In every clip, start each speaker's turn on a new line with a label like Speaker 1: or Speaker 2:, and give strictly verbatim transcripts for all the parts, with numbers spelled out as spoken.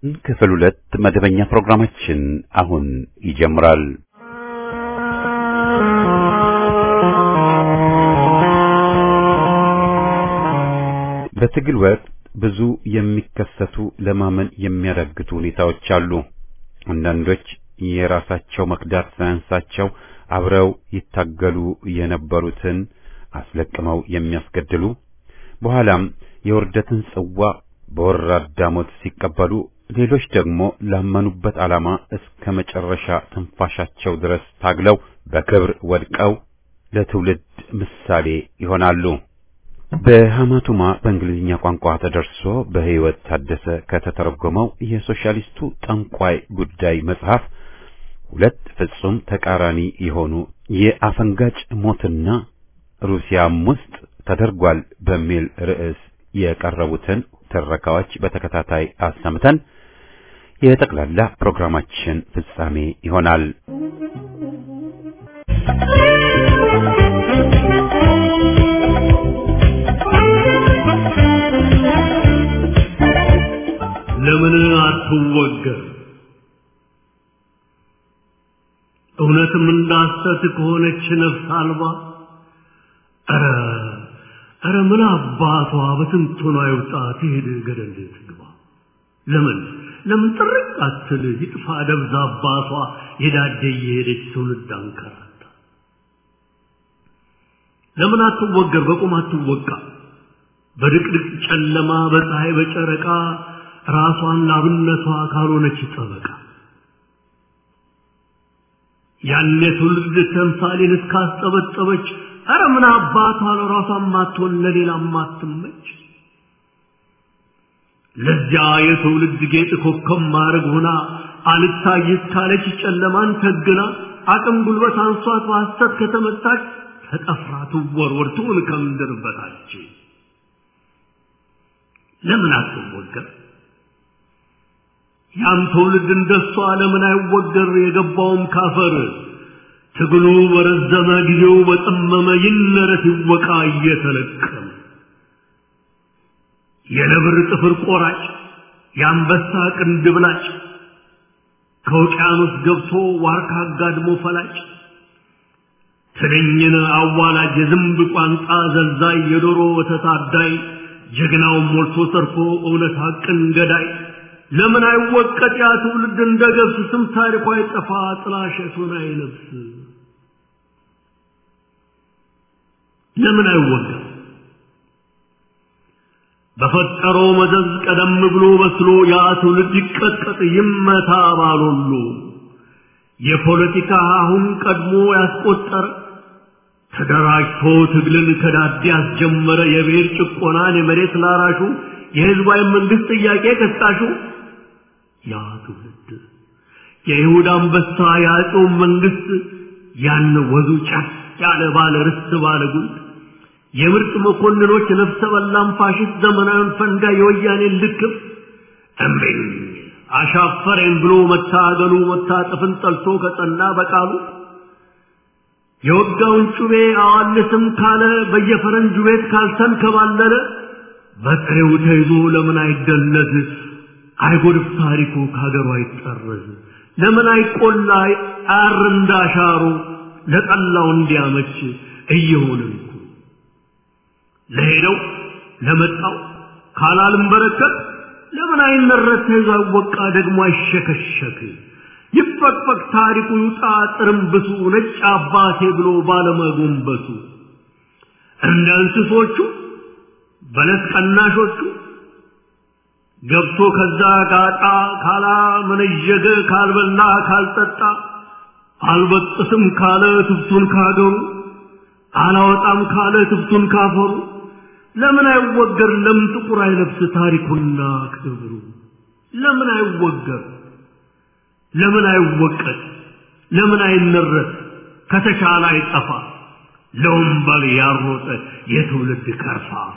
Speaker 1: ክፍል ሁለት መደበኛ ፕሮግራማችን አሁን ይጀምራል። በትግል ወቅት ብዙ የሚከሰቱ ለማመን የሚያዳግቱ ሁኔታዎች አሉ። አንዳንዶች የራሳቸው መክዳት ሳያንሳቸው አብረው ይታገሉ የነበሩትን አስለቅመው የሚያስገድሉ፣ በኋላም የውርደትን ጽዋ በወራዳ ሞት ሲቀበሉ፣ ሌሎች ደግሞ ላመኑበት ዓላማ እስከ መጨረሻ ትንፋሻቸው ድረስ ታግለው በክብር ወድቀው ለትውልድ ምሳሌ ይሆናሉ። በሐማቱማ በእንግሊዝኛ ቋንቋ ተደርሶ በህይወት ታደሰ ከተተረጎመው የሶሻሊስቱ ጠንቋይ ጉዳይ መጽሐፍ ሁለት ፍጹም ተቃራኒ የሆኑ የአፈንጋጭ ሞትና ሩሲያም ውስጥ ተደርጓል በሚል ርዕስ የቀረቡትን ትረካዎች በተከታታይ አሰምተን የጠቅላላ ፕሮግራማችን ፍጻሜ ይሆናል።
Speaker 2: ለምን አትወገር? እውነትም እንዳሰት ከሆነች ነፍስ አልባ አረ አረ ምን አባቷ በትንቱና ይውጣ ትሄድ ገደል ትግባ። ለምን ለምን ጥርቅ አትል ይጥፋ ደብዛ አባቷ የዳደ የሄደች ትውልድ አንከራታ። ለምን አትወገር? በቁም አትወቃ። በድቅድቅ ጨለማ በፀሐይ በጨረቃ ራሷን ላብነቷ ካልሆነች ጠበቃ ያኔ ትውልድ ተምሳሌን እስካስጠበጠበች አረ ምን አባቷ ለራሷን ማትሆን ለሌላም ማትመች ለዚያ የትውልድ ጌጥ ኮከብ ማረግ ሆና አልታይት ካለች ጨለማን ተግና አቅም ጉልበት አንሷት በሐሰት ከተመታች ተጠፍራ ትወርወር ትሁን ከምድር በታች። ለምን አትወገር? ያም ትውልድ እንደሷ ለምን አይወገር? የገባውም ካፈር ትግሉ በረዘመ ጊዜው በጠመመ ይነረት ይወቃ እየተለቀመ የነብር ጥፍር ቆራጭ የአንበሳ ቅንድብ ላጭ ከውቅያኖስ ገብቶ ዋርካ አጋድሞ ፈላጭ ትንኝን አዋላጅ የዝንብ ቋንጣ ዘልዛይ የዶሮ ወተት አዳይ ጀግናውን ሞልቶ ሰርፎ እውነት ሐቅን ገዳይ ለምን አይወቀጥ? ያ ትውልድ እንደገብስ ስም ታሪኳ አይጠፋ ጥላሸቱን አይለብስ። ለምን አይወገር? በፈጠረው መዘዝ ቀደም ብሎ በስሎ ያ ትውልድ ይቀጥቀጥ ይመታ ባሉሉ የፖለቲካ አሁን ቀድሞ ያስቆጠረ ተደራጅቶ ትግልን ከዳዲ ያስጀመረ የብሔር ጭቆናን የመሬት ላራሹ የህዝባዊ መንግስት ጥያቄ ከሳሹ ያ ትውልድ የይሁዳ አንበሳ ያለው መንግስት ያን ወዙ ጫፍ ያለ ባለ ርስት ባለ ጉልት የምርጥ መኮንኖች ነፍሰ በላም ፋሽስት ዘመናን ፈንጋ የወያኔ ልክፍ እምቢኝ አሻፈረኝ ብሎ መታገሉ መታጠፍን ጠልቶ ከጸና በቃሉ የወጋውን ጩቤ አዋልስም ካለ በየፈረንጁ ቤት ካልተን ከባለለ በጥሬው ተይዞ ለምን አይደለዝ? አይጎድፍ ታሪኩ ካገሩ አይጠረዝ? ለምን አይቆላ አር እንዳሻሩ ለጠላው እንዲያመች እየሆነን ለሄደው ለመጣው ካላልም በረከት ለምን አይነረት? ተይዞ ወቃ ደግሞ አይሸከሸክ ይፈቅፈቅ ታሪኩ ይውጣ ጥርምብሱ ነጭ አባቴ ብሎ ባለመጎንበሱ እንደ እንስሶቹ በለስ ቀናሾቹ ገብቶ ከዛ ጋጣ ካላ መነጀገ ካልበላ ካልጠጣ አልበጥስም ካለ ትፍቱን ካገሩ አላወጣም ካለ ትፍቱን ካፈሩ ለምን አይወገር? ለምን ጥቁር አይለብስ ታሪኩና ክብሩ? ለምን አይወገር? ለምን አይወቀጥ? ለምን አይነረት? ከተቻለ አይጠፋ ለወንበል ያሮጠ የትውልድ ከርፋፋ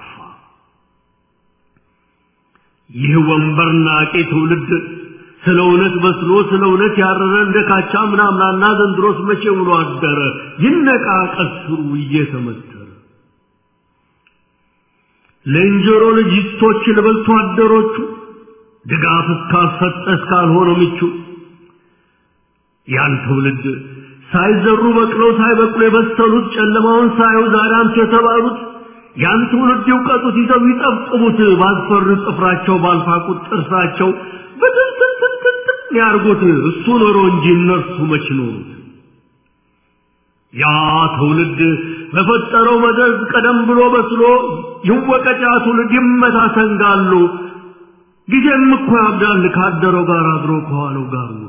Speaker 2: ይህ ወንበር ናቂ ትውልድ ስለ እውነት በስሎ ስለ እውነት ያረረ እንደ ካቻ ምናምናና ዘንድሮስ መቼ ውሎ አደረ ይነቃ ቀስሩ እየተመተረ ለእንጀሮ ልጅቶች ለበልቶ አደሮቹ ድጋፍ እስካልሰጠ እስካልሆነ ምቹ ያን ትውልድ ሳይዘሩ በቅለው ሳይበቅሉ የበሰሉት ጨለማውን ሳዩ ዛሬ አንተ የተባሉት ያን ትውልድ ይውቀጡት ይዘው ይጠብቁት ባልፈሩ ጥፍራቸው ባልፋቁት ጥርሳቸው በትንትንትንትን ያርጉት እሱ ኖሮ እንጂ እነርሱ መች ኖሩት። ያ ትውልድ በፈጠረው መዘዝ ቀደም ብሎ በስሎ ይወቀጫ ትውልድ ይመታ ሰንጋሉ ጊዜም እኮ ያብዳል ካደረው ጋር አድሮ ከዋለው ጋር ውሎ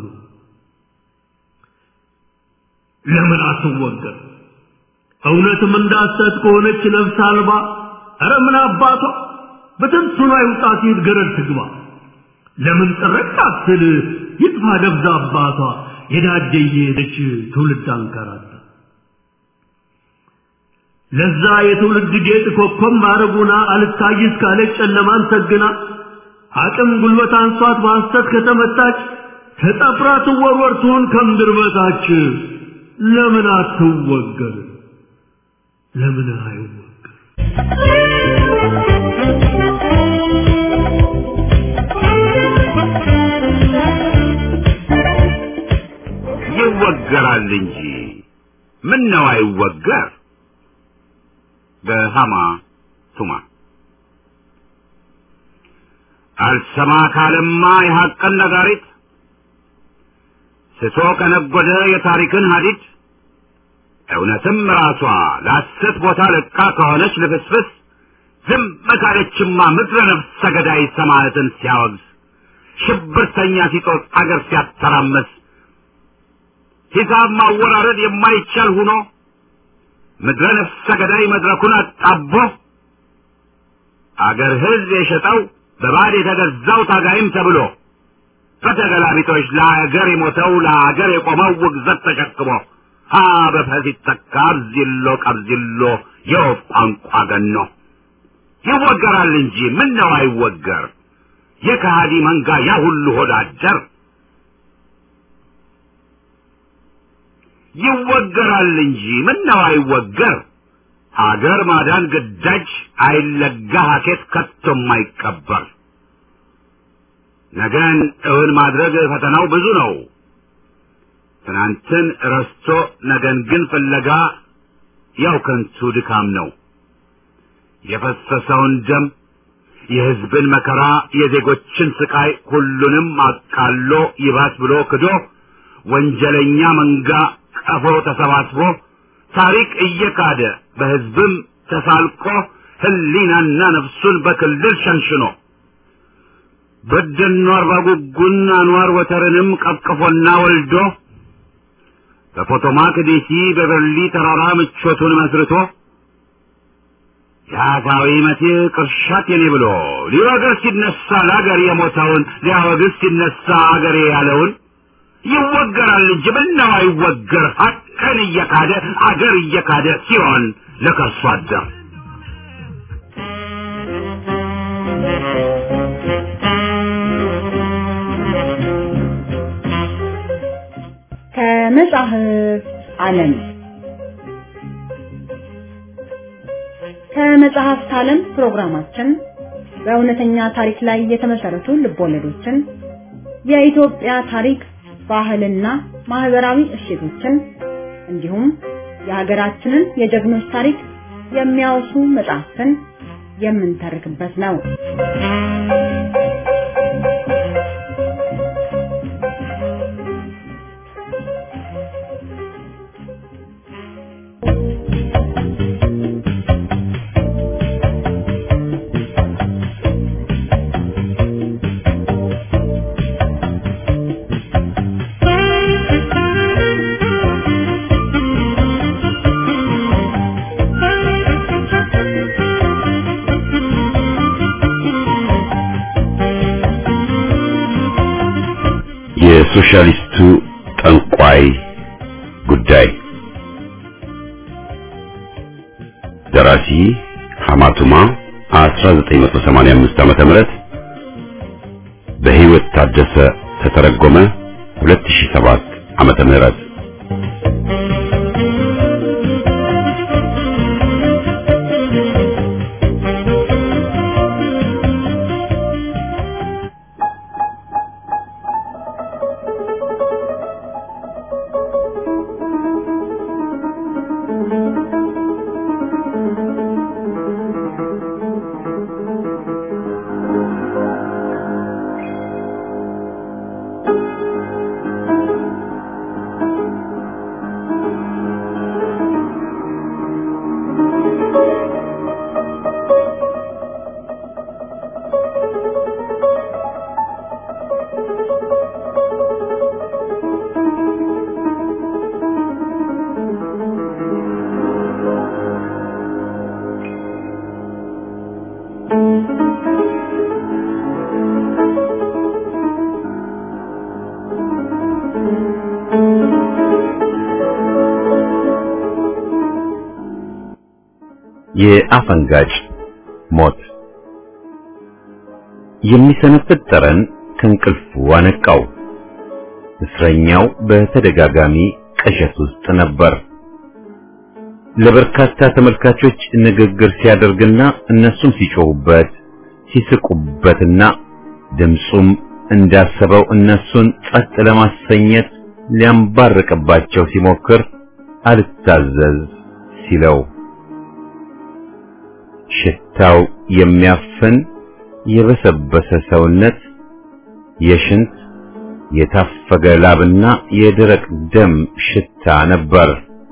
Speaker 2: ለምን አትወገር እውነትም እንዳሰት ከሆነች ነፍስ አልባ ኧረ ምን አባቷ በትንሱና ይውጣት ይገረድ ትግባ ለምን ጥረቃትል ይጥፋ ደብዛ አባቷ የዳደየ ሄደች ትውልድ አንከራታ ለዛ የትውልድ ጌጥ ኮከብ ማረጉና አልታይስ ካለች ጨለማን ሰግና አቅም ጉልበት አንሷት ማስተት ከተመታች ተጠፍራ ትወርወር ትሁን ከምድር በታች ለምን አትወገር ለምን አይወገር
Speaker 1: ይወገራል እንጂ ምን ነው አይወገር በሃማ ቱማ አልሰማ ካለማ የሐቅን ነጋሪት ስቶ ከነጎደ የታሪክን ሐዲድ እውነትም ራሷ ለሐሰት ቦታ ለቃ ከሆነች ልፍስፍስ ዝም መካለችማ ምድረ ነፍሰ ገዳይ ሰማዕትን ሲያወግዝ ሽብርተኛ ሲጦት አገር ሲያተራመስ ሂሳብ ማወራረድ የማይቻል ሆኖ ምድረ ነፍሰ ገዳይ መድረኩን አጣቦ አገር ሕዝብ የሸጠው በባድ የተገዛው ታጋይም ተብሎ በተገላቢጦች ለአገር የሞተው ለአገር የቆመው ውግዘት ተሸክሞ ሀ በፈስ ይተካ አብዚሎ ቀብዚሎ የወፍ ቋንቋ ገኖ ይወገራል እንጂ ምን ነው አይወገር የከሃዲ መንጋ ያ ሁሉ ሆዳደር ይወገራል እንጂ ምን ነው አይወገር አገር ማዳን ግዳጅ አይለጋ ሀኬት ከቶም አይቀበር ነገን እውን ማድረግ ፈተናው ብዙ ነው ትናንትን ረስቶ ነገን ግን ፍለጋ ያው ከንቱ ድካም ነው የፈሰሰውን ደም የሕዝብን መከራ የዜጎችን ስቃይ ሁሉንም አቃሎ ይባስ ብሎ ክዶ ወንጀለኛ መንጋ ቀፎ ተሰባስቦ ታሪክ እየካደ በሕዝብም ተሳልቆ ህሊናና ነፍሱን በክልል ሸንሽኖ በደኖ አርባ ጉጉን አንዋር ወተርንም ቀቅፎና ወልዶ በፖቶማክ ዲሲ በበርሊ ተራራ ምቾቱን መስርቶ ያታዊ መቴ ቅርሻት የኔ ብሎ ሊወገር ሲነሳ ለአገር የሞተውን ሊያወግዝ ሲነሳ አገሬ ያለውን ይወገራል እንጂ ምነው አይወገር ሀቅን እየካደ አገር እየካደ ሲሆን ለከርሶ አደር
Speaker 3: ከመጽሐፍ ዓለም ከመጽሐፍት ዓለም ፕሮግራማችን በእውነተኛ ታሪክ ላይ የተመሰረቱ ልቦለዶችን የኢትዮጵያ ታሪክ ባህልና ማህበራዊ እሴቶችን እንዲሁም የሀገራችንን የጀግኖች ታሪክ የሚያወሱ መጽሐፍትን የምንተርክበት ነው።
Speaker 1: የሶሻሊስቱ ጠንቋይ ጉዳይ ደራሲ ሐማቱማ አስራ ዘጠኝ መቶ ሰማንያ አምስት ዓመተ ምህረት በህይወት ታደሰ ተተረጎመ ሁለት ሺህ ሰባት ዓመተ ምህረት የአፈንጋጭ ሞት። የሚሰነፍጥ ጠረን ከእንቅልፉ አነቃው። እስረኛው በተደጋጋሚ ቅዠት ውስጥ ነበር። ለበርካታ ተመልካቾች ንግግር ሲያደርግና እነሱም ሲጮሁበት ሲስቁበትና ድምጹም እንዳሰበው እነሱን ጸጥ ለማሰኘት ሊያንባርቅባቸው ሲሞክር አልታዘዝ ሲለው ሽታው የሚያፍን የበሰበሰ ሰውነት፣ የሽንት የታፈገ ላብና የደረቅ ደም ሽታ ነበር።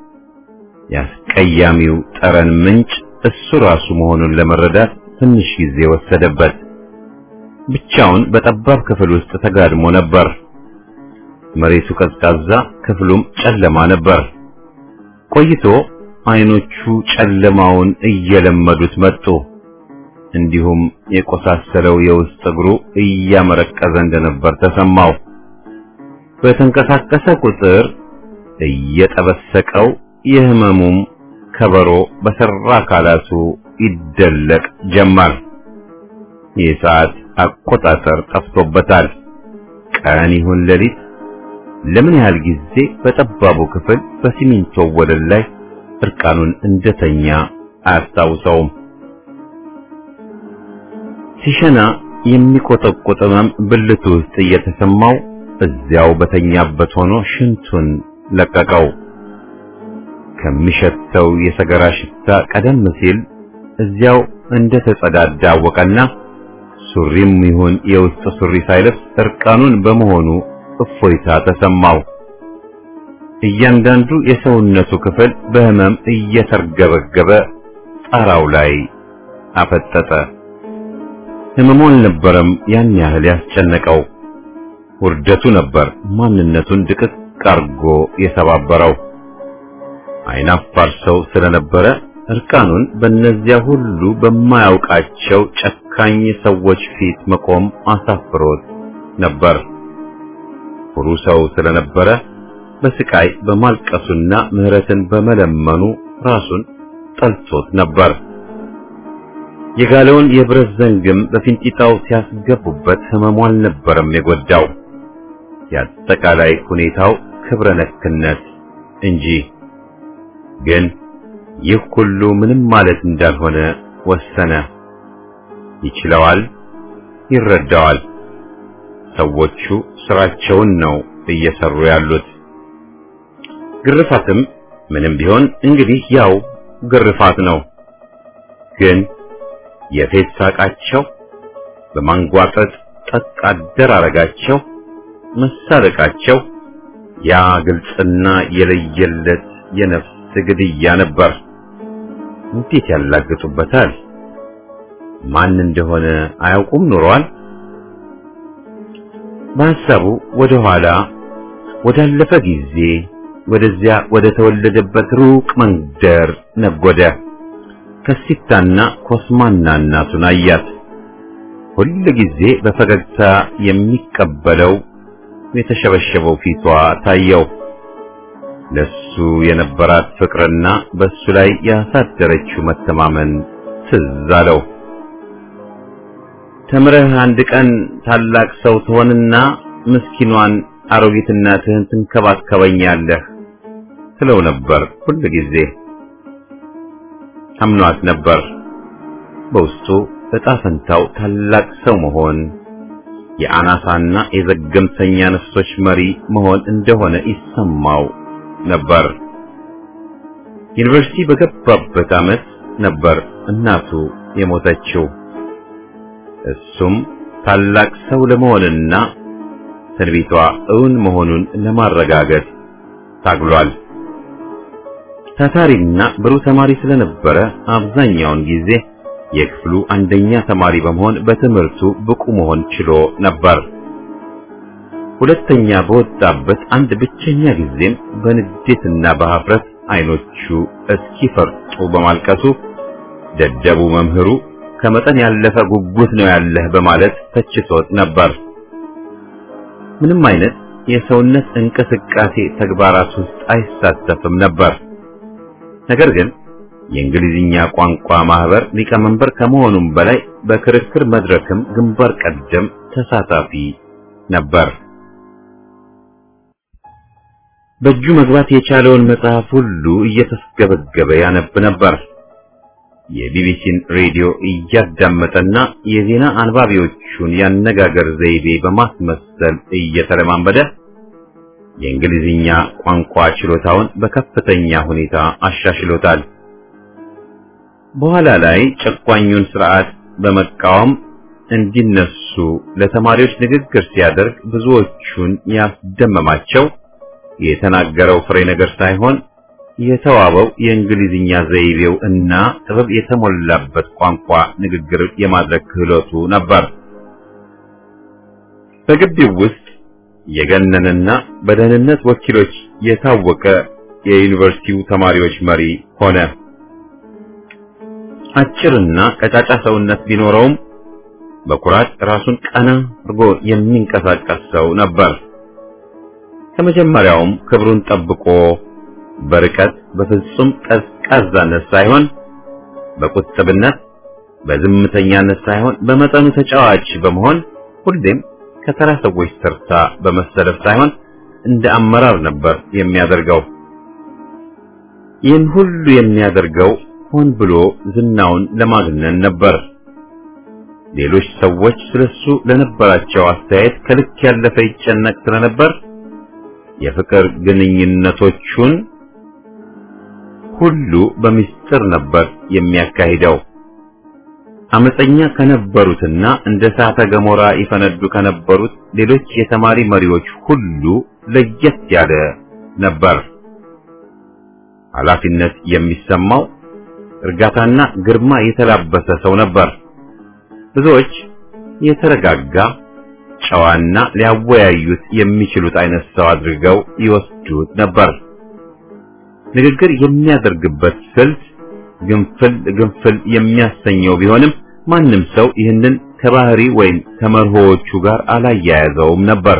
Speaker 1: ያስቀያሚው ጠረን ምንጭ እሱ ራሱ መሆኑን ለመረዳት ትንሽ ጊዜ ወሰደበት። ብቻውን በጠባብ ክፍል ውስጥ ተጋድሞ ነበር። መሬቱ ቀዝቃዛ፣ ክፍሉም ጨለማ ነበር። ቆይቶ አይኖቹ ጨለማውን እየለመዱት መጡ። እንዲሁም የቆሳሰለው የውስጥ እግሩ እያመረቀዘ እንደነበር ተሰማው። በተንቀሳቀሰ ቁጥር እየጠበሰቀው የህመሙም ከበሮ በሰራ አካላቱ ይደለቅ ጀመር። የሰዓት አቆጣጠር ጠፍቶበታል። ቀን ይሁን ሌሊት፣ ለምን ያህል ጊዜ በጠባቡ ክፍል በሲሚንቶ ወለል ላይ እርቃኑን እንደተኛ አያስታውሰውም። ሲሸና የሚቆጠቆጥ ህመም ብልቱ ውስጥ እየተሰማው እዚያው በተኛበት ሆኖ ሽንቱን ለቀቀው። ከሚሸተው የሰገራ ሽታ ቀደም ሲል እዚያው እንደተጸዳዳ አወቀና ሱሪም ይሁን የውስጥ ሱሪ ሳይለብስ እርቃኑን በመሆኑ እፎይታ ተሰማው። እያንዳንዱ የሰውነቱ ክፍል በህመም እየተርገበገበ ጣራው ላይ አፈጠጠ። ህመሙ አልነበረም ያን ያህል ያስጨነቀው፣ ውርደቱ ነበር ማንነቱን ድቅቅ አርጎ የሰባበረው። አይናፋር ሰው ስለነበረ እርቃኑን በእነዚያ ሁሉ በማያውቃቸው ጨካኝ ሰዎች ፊት መቆም አሳፍሮት ነበር። ሁሉ ሰው ስለነበረ በስቃይ በማልቀሱና ምህረትን በመለመኑ ራሱን ጠልቶት ነበር። የጋለውን የብረት ዘንግም በፊንጢጣው ሲያስገቡበት ህመሙ አልነበረም የጎዳው፣ የአጠቃላይ ሁኔታው ክብረ ነክነት እንጂ። ግን ይህ ሁሉ ምንም ማለት እንዳልሆነ ወሰነ። ይችለዋል፣ ይረዳዋል። ሰዎቹ ስራቸውን ነው እየሰሩ ያሉት። ግርፋትም ምንም ቢሆን እንግዲህ ያው ግርፋት ነው። ግን የፌት ሳቃቸው፣ በማንጓጠጥ ጠቅ አደራረጋቸው፣ መሳለቃቸው ያ ግልጽና የለየለት የነፍስ ግድያ ነበር። እንዴት ያላግጡበታል! ማን እንደሆነ አያውቁም ኖሯል። በሐሳቡ ወደ ኋላ ወዳለፈ ጊዜ ወደዚያ ወደ ተወለደበት ሩቅ መንደር ነጎደ። ከሲታና ኮስማና እናቱን አያት። ሁል ጊዜ በፈገግታ የሚቀበለው የተሸበሸበው ፊቷ ታየው። ለሱ የነበራት ፍቅርና በሱ ላይ ያሳደረችው መተማመን ትዝ አለው። ተምረህ አንድ ቀን ታላቅ ሰው ትሆንና ምስኪኗን አሮጊት እናትህን ትንከባከበኛለህ ትለው ነበር ሁሉ ጊዜ። አምኗት ነበር። በውስጡ ዕጣ ፈንታው ታላቅ ሰው መሆን፣ የአናሳና የዘገምተኛ ነፍሶች መሪ መሆን እንደሆነ ይሰማው ነበር። ዩኒቨርሲቲ በገባበት ዓመት ነበር እናቱ የሞተችው። እሱም ታላቅ ሰው ለመሆንና ትንቢቷ እውን መሆኑን ለማረጋገጥ ታግሏል። ታታሪና ብሩህ ተማሪ ስለነበረ አብዛኛውን ጊዜ የክፍሉ አንደኛ ተማሪ በመሆን በትምህርቱ ብቁ መሆን ችሎ ነበር። ሁለተኛ በወጣበት አንድ ብቸኛ ጊዜም በንዴትና በኀፍረት አይኖቹ እስኪፈርጡ በማልቀሱ ደደቡ መምህሩ ከመጠን ያለፈ ጉጉት ነው ያለህ በማለት ተችቶት ነበር። ምንም አይነት የሰውነት እንቅስቃሴ ተግባራት ውስጥ አይሳተፍም ነበር። ነገር ግን የእንግሊዝኛ ቋንቋ ማህበር ሊቀመንበር ከመሆኑም በላይ በክርክር መድረክም ግንባር ቀደም ተሳታፊ ነበር። በእጁ መግባት የቻለውን መጽሐፍ ሁሉ እየተስገበገበ ያነብ ነበር። የቢቢሲን ሬዲዮ እያዳመጠና የዜና አንባቢዎቹን ያነጋገር ዘይቤ በማስመሰል እየተለማመደ የእንግሊዝኛ ቋንቋ ችሎታውን በከፍተኛ ሁኔታ አሻሽሎታል። በኋላ ላይ ጨቋኙን ስርዓት በመቃወም እንዲነሱ ለተማሪዎች ንግግር ሲያደርግ ብዙዎቹን ያስደመማቸው የተናገረው ፍሬ ነገር ሳይሆን የተዋበው የእንግሊዝኛ ዘይቤው እና ጥበብ የተሞላበት ቋንቋ ንግግር የማድረግ ክህሎቱ ነበር። በግቢው ውስጥ የገነንና በደህንነት ወኪሎች የታወቀ የዩኒቨርሲቲው ተማሪዎች መሪ ሆነ። አጭርና ቀጫጫ ሰውነት ቢኖረውም በኩራት ራሱን ቀና አድርጎ የሚንቀሳቀስ ሰው ነበር። ከመጀመሪያውም ክብሩን ጠብቆ በርቀት በፍጹም ቀዝቃዛነት ሳይሆን በቁጥብነት በዝምተኛነት ሳይሆን በመጠኑ ተጫዋች በመሆን ሁሌም ከተራ ሰዎች ተርታ በመሰለፍ ሳይሆን እንደ አመራር ነበር የሚያደርገው። ይህን ሁሉ የሚያደርገው ሆን ብሎ ዝናውን ለማግነን ነበር። ሌሎች ሰዎች ስለሱ ለነበራቸው አስተያየት ከልክ ያለፈ ይጨነቅ ስለነበር የፍቅር ግንኙነቶቹን ሁሉ በሚስጥር ነበር የሚያካሂደው። አመፀኛ ከነበሩትና እንደ እሳተ ገሞራ ይፈነዱ ከነበሩት ሌሎች የተማሪ መሪዎች ሁሉ ለየት ያለ ነበር። ኃላፊነት የሚሰማው እርጋታና ግርማ የተላበሰ ሰው ነበር። ብዙዎች የተረጋጋ ጨዋና ሊያወያዩት የሚችሉት አይነት ሰው አድርገው ይወስዱት ነበር። ንግግር የሚያደርግበት ስልት ግንፍል ግንፍል የሚያሰኘው ቢሆንም ማንም ሰው ይህንን ከባህሪ ወይም ከመርሆዎቹ ጋር አላያያዘውም ነበር።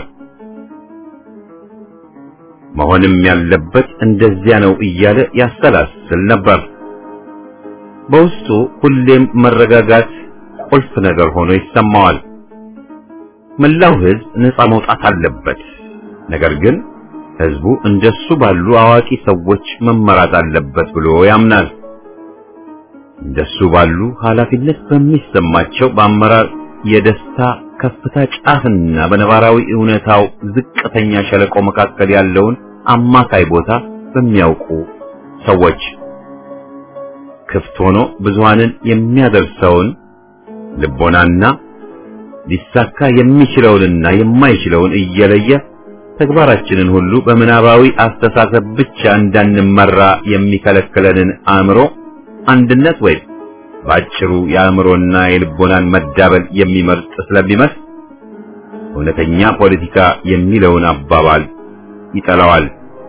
Speaker 1: መሆንም ያለበት እንደዚያ ነው እያለ ያሰላስል ነበር። በውስጡ ሁሌም መረጋጋት ቁልፍ ነገር ሆኖ ይሰማዋል። መላው ሕዝብ ነፃ መውጣት አለበት፣ ነገር ግን ሕዝቡ እንደሱ ባሉ አዋቂ ሰዎች መመራት አለበት ብሎ ያምናል። እንደሱ ባሉ ኃላፊነት በሚሰማቸው በአመራር የደስታ ከፍታ ጫፍና በነባራዊ እውነታው ዝቅተኛ ሸለቆ መካከል ያለውን አማካይ ቦታ በሚያውቁ ሰዎች ክፍት ሆኖ ብዙሃንን የሚያደርሰውን ልቦናና ሊሳካ የሚችለውንና የማይችለውን እየለየ ተግባራችንን ሁሉ በምናባዊ አስተሳሰብ ብቻ እንዳንመራ የሚከለክለንን አእምሮ አንድነት ወይም ባጭሩ የአእምሮና የልቦናን መዳበል የሚመርጥ ስለሚመስል እውነተኛ ፖለቲካ የሚለውን አባባል ይጠላዋል።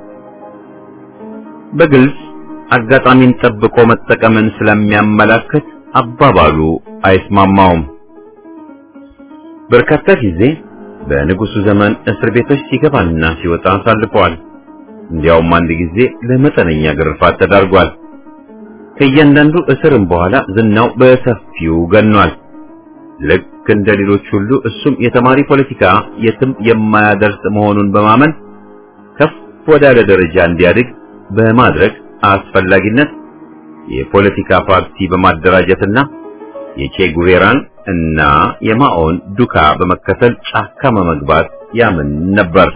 Speaker 1: በግልጽ አጋጣሚን ጠብቆ መጠቀምን ስለሚያመላክት አባባሉ አይስማማውም። በርካታ ጊዜ በንጉሱ ዘመን እስር ቤቶች ሲገባና ሲወጣ አሳልፈዋል። እንዲያውም አንድ ጊዜ ለመጠነኛ ግርፋት ተዳርጓል። ከእያንዳንዱ እስርም በኋላ ዝናው በሰፊው ገኗል። ልክ እንደ ሌሎች ሁሉ እሱም የተማሪ ፖለቲካ የትም የማያደርስ መሆኑን በማመን ከፍ ወዳለ ደረጃ እንዲያድግ በማድረግ አስፈላጊነት የፖለቲካ ፓርቲ በማደራጀትና የቼ ጉቬራን እና የማኦን ዱካ በመከተል ጫካ በመግባት ያምን ነበር።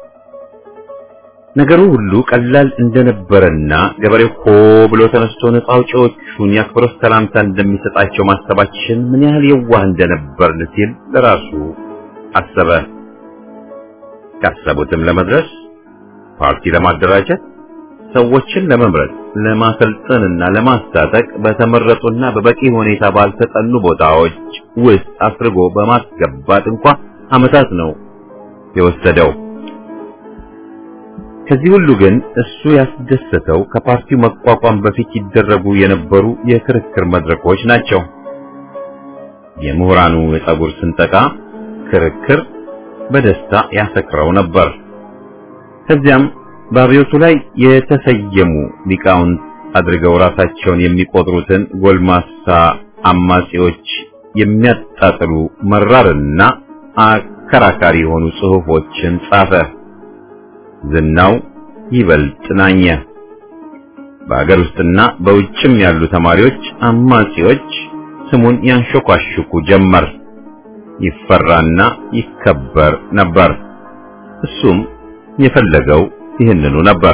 Speaker 1: ነገሩ ሁሉ ቀላል እንደነበረና ገበሬው ሆ ብሎ ተነስቶ ነፃ አውጪዎቹን የአክብሮት ሰላምታ እንደሚሰጣቸው ማሰባችን ምን ያህል የዋህ እንደነበር ሲል ለራሱ አሰበ። ካሰቡትም ለመድረስ ፓርቲ ለማደራጀት ሰዎችን ለመምረጥ ለማሰልጠንና ለማስታጠቅ በተመረጡና በበቂ ሁኔታ ባልተጠኑ ቦታዎች ውስጥ አስርጎ በማስገባት እንኳን ዓመታት ነው የወሰደው። ከዚህ ሁሉ ግን እሱ ያስደሰተው ከፓርቲው መቋቋም በፊት ይደረጉ የነበሩ የክርክር መድረኮች ናቸው። የምሁራኑ የፀጉር ስንጠቃ ክርክር በደስታ ያሰክረው ነበር። ከዚያም በአብዮቱ ላይ የተሰየሙ ሊቃውንት አድርገው ራሳቸውን የሚቆጥሩትን ጎልማሳ አማጺዎች የሚያጣጥሉ መራርና አከራካሪ የሆኑ ጽሑፎችን ጻፈ። ዝናው ይበልጥ ናኘ። በአገር ውስጥና በውጭም ያሉ ተማሪዎች አማጺዎች ስሙን ያንሾካሹኩ ጀመር። ይፈራና ይከበር ነበር። እሱም የፈለገው ይህንኑ ነበር።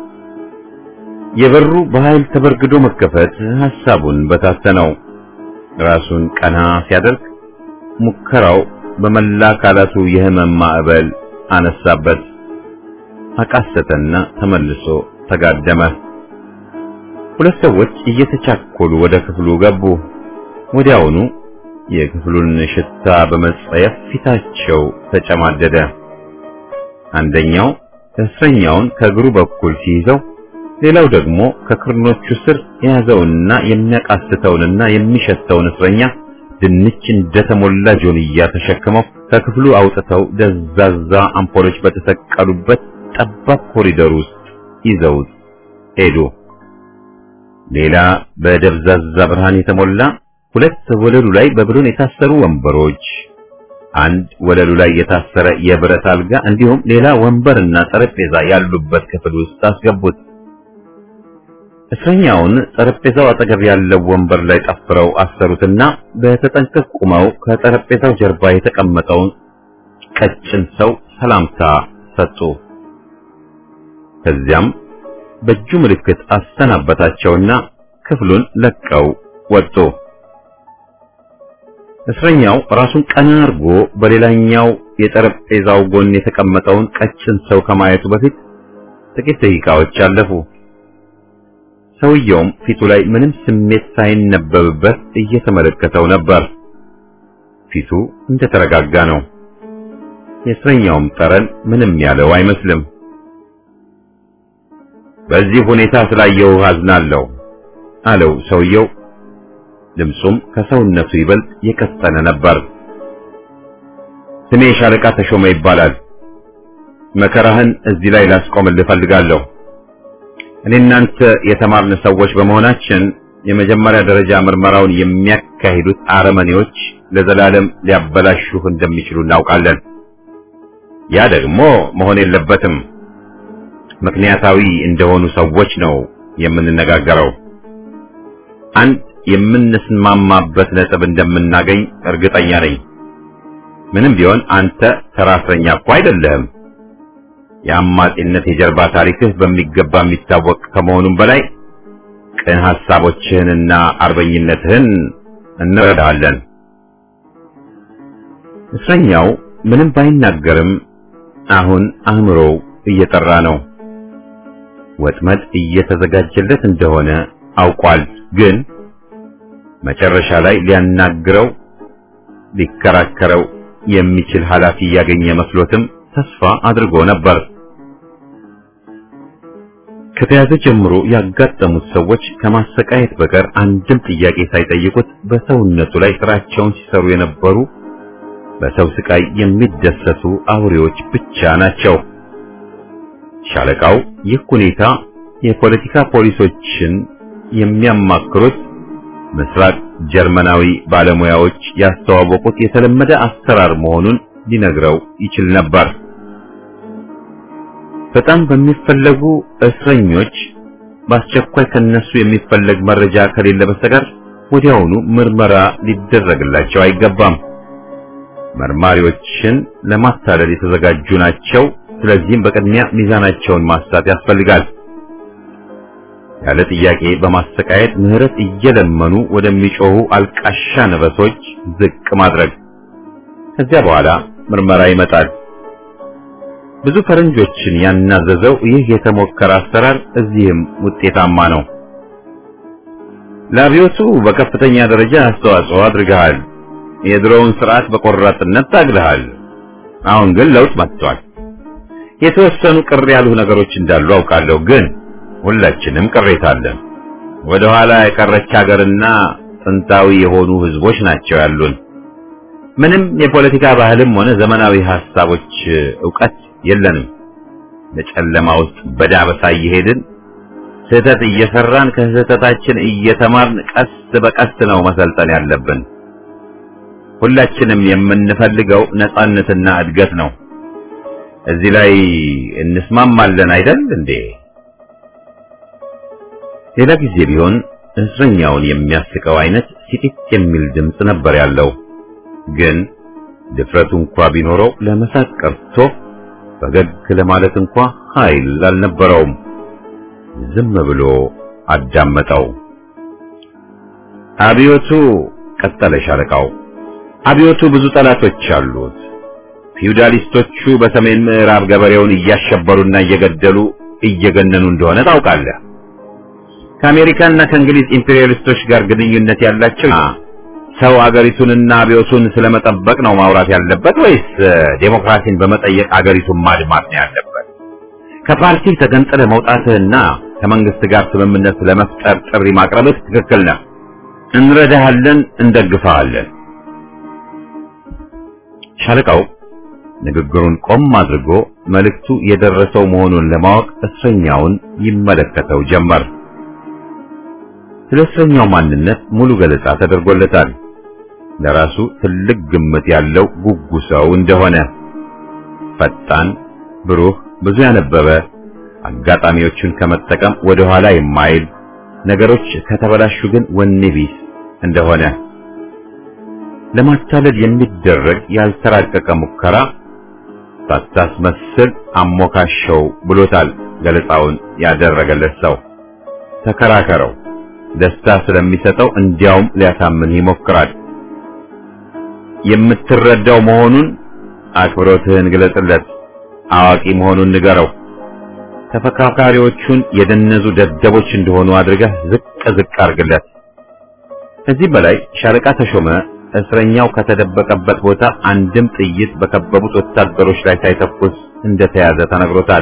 Speaker 1: የበሩ በኃይል ተበርግዶ መከፈት ሐሳቡን በታተነው። ራሱን ቀና ሲያደርግ ሙከራው በመላ አካላቱ የህመም ማዕበል አነሳበት። አቃሰተና ተመልሶ ተጋደመ። ሁለት ሰዎች እየተቻኮሉ ወደ ክፍሉ ገቡ። ወዲያውኑ የክፍሉን ሽታ በመጸየፍ ፊታቸው ተጨማደደ። አንደኛው እስረኛውን ከእግሩ በኩል ሲይዘው፣ ሌላው ደግሞ ከክርኖቹ ስር የያዘውንና የሚያቃስተውንና የሚሸተውን እስረኛ ድንች እንደተሞላ ጆንያ ተሸክመው ከክፍሉ አውጥተው ደዛዛ አምፖሎች በተሰቀሉበት ጠባብ ኮሪደር ውስጥ ይዘውት ሄዱ። ሌላ በደብዛዛ ብርሃን የተሞላ ሁለት ወለሉ ላይ በብሎን የታሰሩ ወንበሮች፣ አንድ ወለሉ ላይ የታሰረ የብረት አልጋ እንዲሁም ሌላ ወንበርና ጠረጴዛ ያሉበት ክፍል ውስጥ አስገቡት። እስረኛውን ጠረጴዛው አጠገብ ያለው ወንበር ላይ ጠፍረው አሰሩትና በተጠንቀቅ ቆመው ከጠረጴዛው ጀርባ የተቀመጠውን ቀጭን ሰው ሰላምታ ሰጡ። ከዚያም በእጁ ምልክት አሰናበታቸውና ክፍሉን ለቀው ወጡ። እስረኛው ራሱን ቀና አድርጎ በሌላኛው የጠረጴዛው ጎን የተቀመጠውን ቀጭን ሰው ከማየቱ በፊት ጥቂት ደቂቃዎች አለፉ። ሰውየውም ፊቱ ላይ ምንም ስሜት ሳይነበብበት እየተመለከተው ነበር። ፊቱ እንደተረጋጋ ነው። የእስረኛውም ጠረን ምንም ያለው አይመስልም። በዚህ ሁኔታ ስላየው አዝናለሁ አለው ሰውየው። ድምፁም ከሰውነቱ ይበልጥ የቀጠነ ነበር። ስሜ ሻለቃ ተሾመ ይባላል። መከራህን እዚህ ላይ ላስቆምልህ እፈልጋለሁ። እኔ እናንተ የተማርን ሰዎች በመሆናችን የመጀመሪያ ደረጃ ምርመራውን የሚያካሂዱት አረመኔዎች ለዘላለም ሊያበላሹህ እንደሚችሉ እናውቃለን። ያ ደግሞ መሆን የለበትም። ምክንያታዊ እንደሆኑ ሰዎች ነው የምንነጋገረው። አንድ የምንስማማበት ነጥብ እንደምናገኝ እርግጠኛ ነኝ። ምንም ቢሆን አንተ ተራ እስረኛ እኮ አይደለህም። የአማጺነት የጀርባ ታሪክህ በሚገባ የሚታወቅ ከመሆኑም በላይ ቅን ሐሳቦችህንና አርበኝነትህን እንረዳለን። እስረኛው ምንም ባይናገርም አሁን አእምሮው እየጠራ ነው። ወጥመድ እየተዘጋጀለት እንደሆነ አውቋል። ግን መጨረሻ ላይ ሊያናግረው ሊከራከረው የሚችል ኃላፊ ያገኘ መስሎትም ተስፋ አድርጎ ነበር። ከተያዘ ጀምሮ ያጋጠሙት ሰዎች ከማሰቃየት በቀር አንድም ጥያቄ ሳይጠይቁት በሰውነቱ ላይ ስራቸውን ሲሰሩ የነበሩ በሰው ስቃይ የሚደሰቱ አውሬዎች ብቻ ናቸው። ሻለቃው ይህ ሁኔታ የፖለቲካ ፖሊሶችን የሚያማክሩት ምስራቅ ጀርመናዊ ባለሙያዎች ያስተዋወቁት የተለመደ አሰራር መሆኑን ሊነግረው ይችል ነበር። በጣም በሚፈለጉ እስረኞች በአስቸኳይ ከነሱ የሚፈለግ መረጃ ከሌለ በስተቀር ወዲያውኑ ምርመራ ሊደረግላቸው አይገባም። መርማሪዎችን ለማታለል የተዘጋጁ ናቸው። ስለዚህም በቅድሚያ ሚዛናቸውን ማሳት ያስፈልጋል። ያለ ጥያቄ በማሰቃየት ምህረት እየለመኑ ወደሚጮሁ አልቃሻ ነበሶች ዝቅ ማድረግ። ከዚያ በኋላ ምርመራ ይመጣል። ብዙ ፈረንጆችን ያናዘዘው ይህ የተሞከረ አሰራር እዚህም ውጤታማ ነው። ለአብዮቱ በከፍተኛ ደረጃ አስተዋጽኦ አድርገሃል። የድሮውን ስርዓት በቆራጥነት ታግለሃል። አሁን ግን ለውጥ መጥቷል። የተወሰኑ ቅር ያሉ ነገሮች እንዳሉ አውቃለሁ፣ ግን ሁላችንም ቅሬታ አለን። ወደ ኋላ የቀረች ሀገርና ጥንታዊ የሆኑ ህዝቦች ናቸው ያሉን። ምንም የፖለቲካ ባህልም ሆነ ዘመናዊ ሐሳቦች ዕውቀት የለንም። በጨለማ ውስጥ በዳበሳ እየሄድን ስህተት እየሰራን ከስህተታችን እየተማርን ቀስ በቀስ ነው መሰልጠን ያለብን። ሁላችንም የምንፈልገው ነጻነትና እድገት ነው። እዚህ ላይ እንስማማለን አይደል እንዴ? ሌላ ጊዜ ቢሆን እስረኛውን የሚያስቀው አይነት ሲጢጥ የሚል ድምፅ ነበር ያለው። ግን ድፍረቱ እንኳ ቢኖረው ለመሳቅ ቀርቶ ፈገግ ለማለት እንኳ ኃይል አልነበረውም። ዝም ብሎ አዳመጠው። አብዮቱ ቀጠለ ሻለቃው። አብዮቱ ብዙ ጠላቶች አሉት። ፊውዳሊስቶቹ በሰሜን ምዕራብ ገበሬውን እያሸበሩና እየገደሉ እየገነኑ እንደሆነ ታውቃለህ። ከአሜሪካና ከእንግሊዝ ኢምፔሪያሊስቶች ጋር ግንኙነት ያላቸው ሰው አገሪቱንና አብዮቱን ስለመጠበቅ ነው ማውራት ያለበት ወይስ ዴሞክራሲን በመጠየቅ አገሪቱን ማድማት ነው ያለበት? ከፓርቲ ተገንጥለ መውጣትህና ከመንግስት ጋር ስምምነት ለመፍጠር ጥሪ ማቅረብህ ትክክል ነው። እንረዳሃለን፣ እንደግፋለን። ሻለቃው ንግግሩን ቆም አድርጎ መልእክቱ የደረሰው መሆኑን ለማወቅ እስረኛውን ይመለከተው ጀመር። ስለ እስረኛው ማንነት ሙሉ ገለጻ ተደርጎለታል። ለራሱ ትልቅ ግምት ያለው ጉጉ ሰው እንደሆነ፣ ፈጣን፣ ብሩህ፣ ብዙ ያነበበ፣ አጋጣሚዎችን ከመጠቀም ወደ ኋላ የማይል፣ ነገሮች ከተበላሹ ግን ወኔ ቢስ እንደሆነ፣ ለማታለል የሚደረግ ያልተራቀቀ ሙከራ ሳታስመስል አሞካሸው ብሎታል ገለጻውን ያደረገለት ሰው። ተከራከረው፣ ደስታ ስለሚሰጠው እንዲያውም ሊያሳምን ይሞክራል። የምትረዳው መሆኑን አክብሮትህን ግለጽለት፣ አዋቂ መሆኑን ንገረው። ተፈካካሪዎቹን የደነዙ ደደቦች እንደሆኑ አድርገህ ዝቅ ዝቅ አድርግለት። ከዚህ በላይ ሻለቃ ተሾመ እስረኛው ከተደበቀበት ቦታ አንድም ጥይት በከበቡት ወታደሮች ላይ ሳይተኩስ እንደተያዘ ተነግሮታል።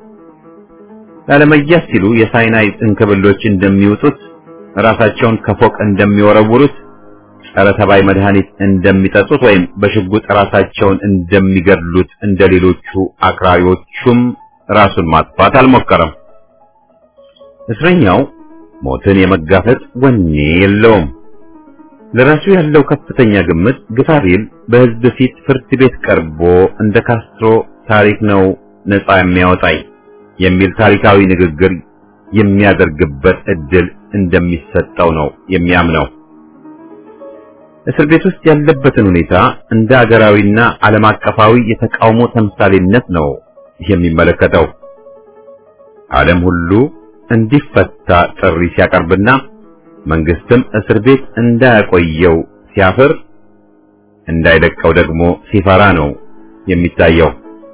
Speaker 1: ላለመያዝ ሲሉ የሳይናይድ እንክብሎች እንደሚውጡት፣ ራሳቸውን ከፎቅ እንደሚወረውሩት፣ ጸረ ተባይ መድኃኒት እንደሚጠጡት ወይም በሽጉጥ ራሳቸውን እንደሚገድሉት እንደሌሎቹ አክራሪዎቹም ራሱን ማጥፋት አልሞከረም። እስረኛው ሞትን የመጋፈጥ ወኔ የለውም። ለራሱ ያለው ከፍተኛ ግምት ግፋቢል በሕዝብ ፊት ፍርድ ቤት ቀርቦ እንደ ካስትሮ ታሪክ ነው ነፃ የሚያወጣኝ የሚል ታሪካዊ ንግግር የሚያደርግበት እድል እንደሚሰጠው ነው የሚያምነው። እስር ቤት ውስጥ ያለበትን ሁኔታ እንደ አገራዊና ዓለም አቀፋዊ የተቃውሞ ተምሳሌነት ነው የሚመለከተው። ዓለም ሁሉ እንዲፈታ ጥሪ ሲያቀርብና መንግስትም እስር ቤት እንዳያቆየው ሲያፍር፣ እንዳይለቀው ደግሞ ሲፈራ ነው የሚታየው።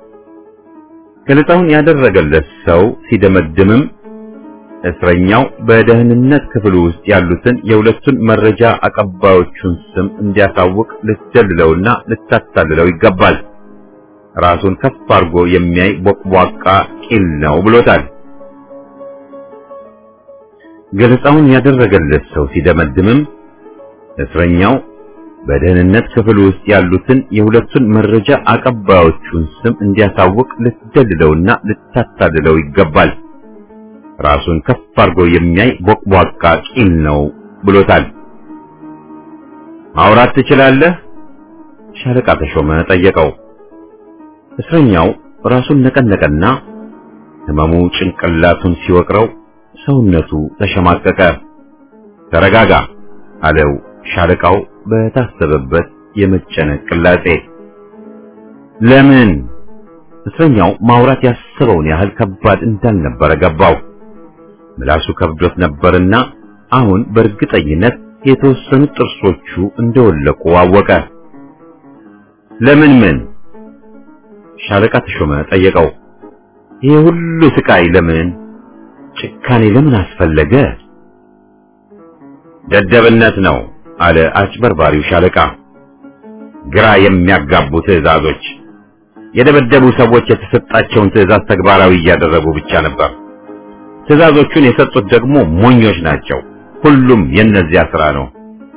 Speaker 1: ገለጻውን ያደረገለት ሰው ሲደመድምም እስረኛው በደህንነት ክፍሉ ውስጥ ያሉትን የሁለቱን መረጃ አቀባዮቹን ስም እንዲያሳውቅ ልትደልለውና ልታታልለው ይገባል። ራሱን ከፍ አድርጎ የሚያይ ቦቅቧቃ ቂል ነው ብሎታል። ገለጻውን ያደረገለት ሰው ሲደመድምም እስረኛው በደህንነት ክፍል ውስጥ ያሉትን የሁለቱን መረጃ አቀባዮቹን ስም እንዲያሳውቅ ልትደልለውና ልታታልለው ይገባል። ራሱን ከፍ አድርጎ የሚያይ ቦቅቧቃ ቂል ነው ብሎታል። ማውራት ትችላለህ? ሻለቃ ተሾመ ጠየቀው። እስረኛው ራሱን ነቀነቀና ህመሙ ጭንቅላቱን ሲወቅረው ሰውነቱ ተሸማቀቀ። ተረጋጋ አለው ሻለቃው በታሰበበት የመጨነቅ ቅላጼ። ለምን? እስረኛው ማውራት ያሰበውን ያህል ከባድ እንዳልነበረ ገባው። ምላሱ ከብዶት ነበርና አሁን በእርግጠኝነት የተወሰኑ ጥርሶቹ እንደወለቁ አወቀ። ለምን ምን? ሻለቃ ተሾመ ጠየቀው። ይሄ ሁሉ ስቃይ ለምን? ጭካኔ ለምን አስፈለገ? ደደብነት ነው አለ አጭበርባሪው ሻለቃ። ግራ የሚያጋቡ ትዕዛዞች። የደበደቡ ሰዎች የተሰጣቸውን ትዕዛዝ ተግባራዊ እያደረጉ ብቻ ነበር። ትዕዛዞቹን የሰጡት ደግሞ ሞኞች ናቸው። ሁሉም የነዚያ ስራ ነው።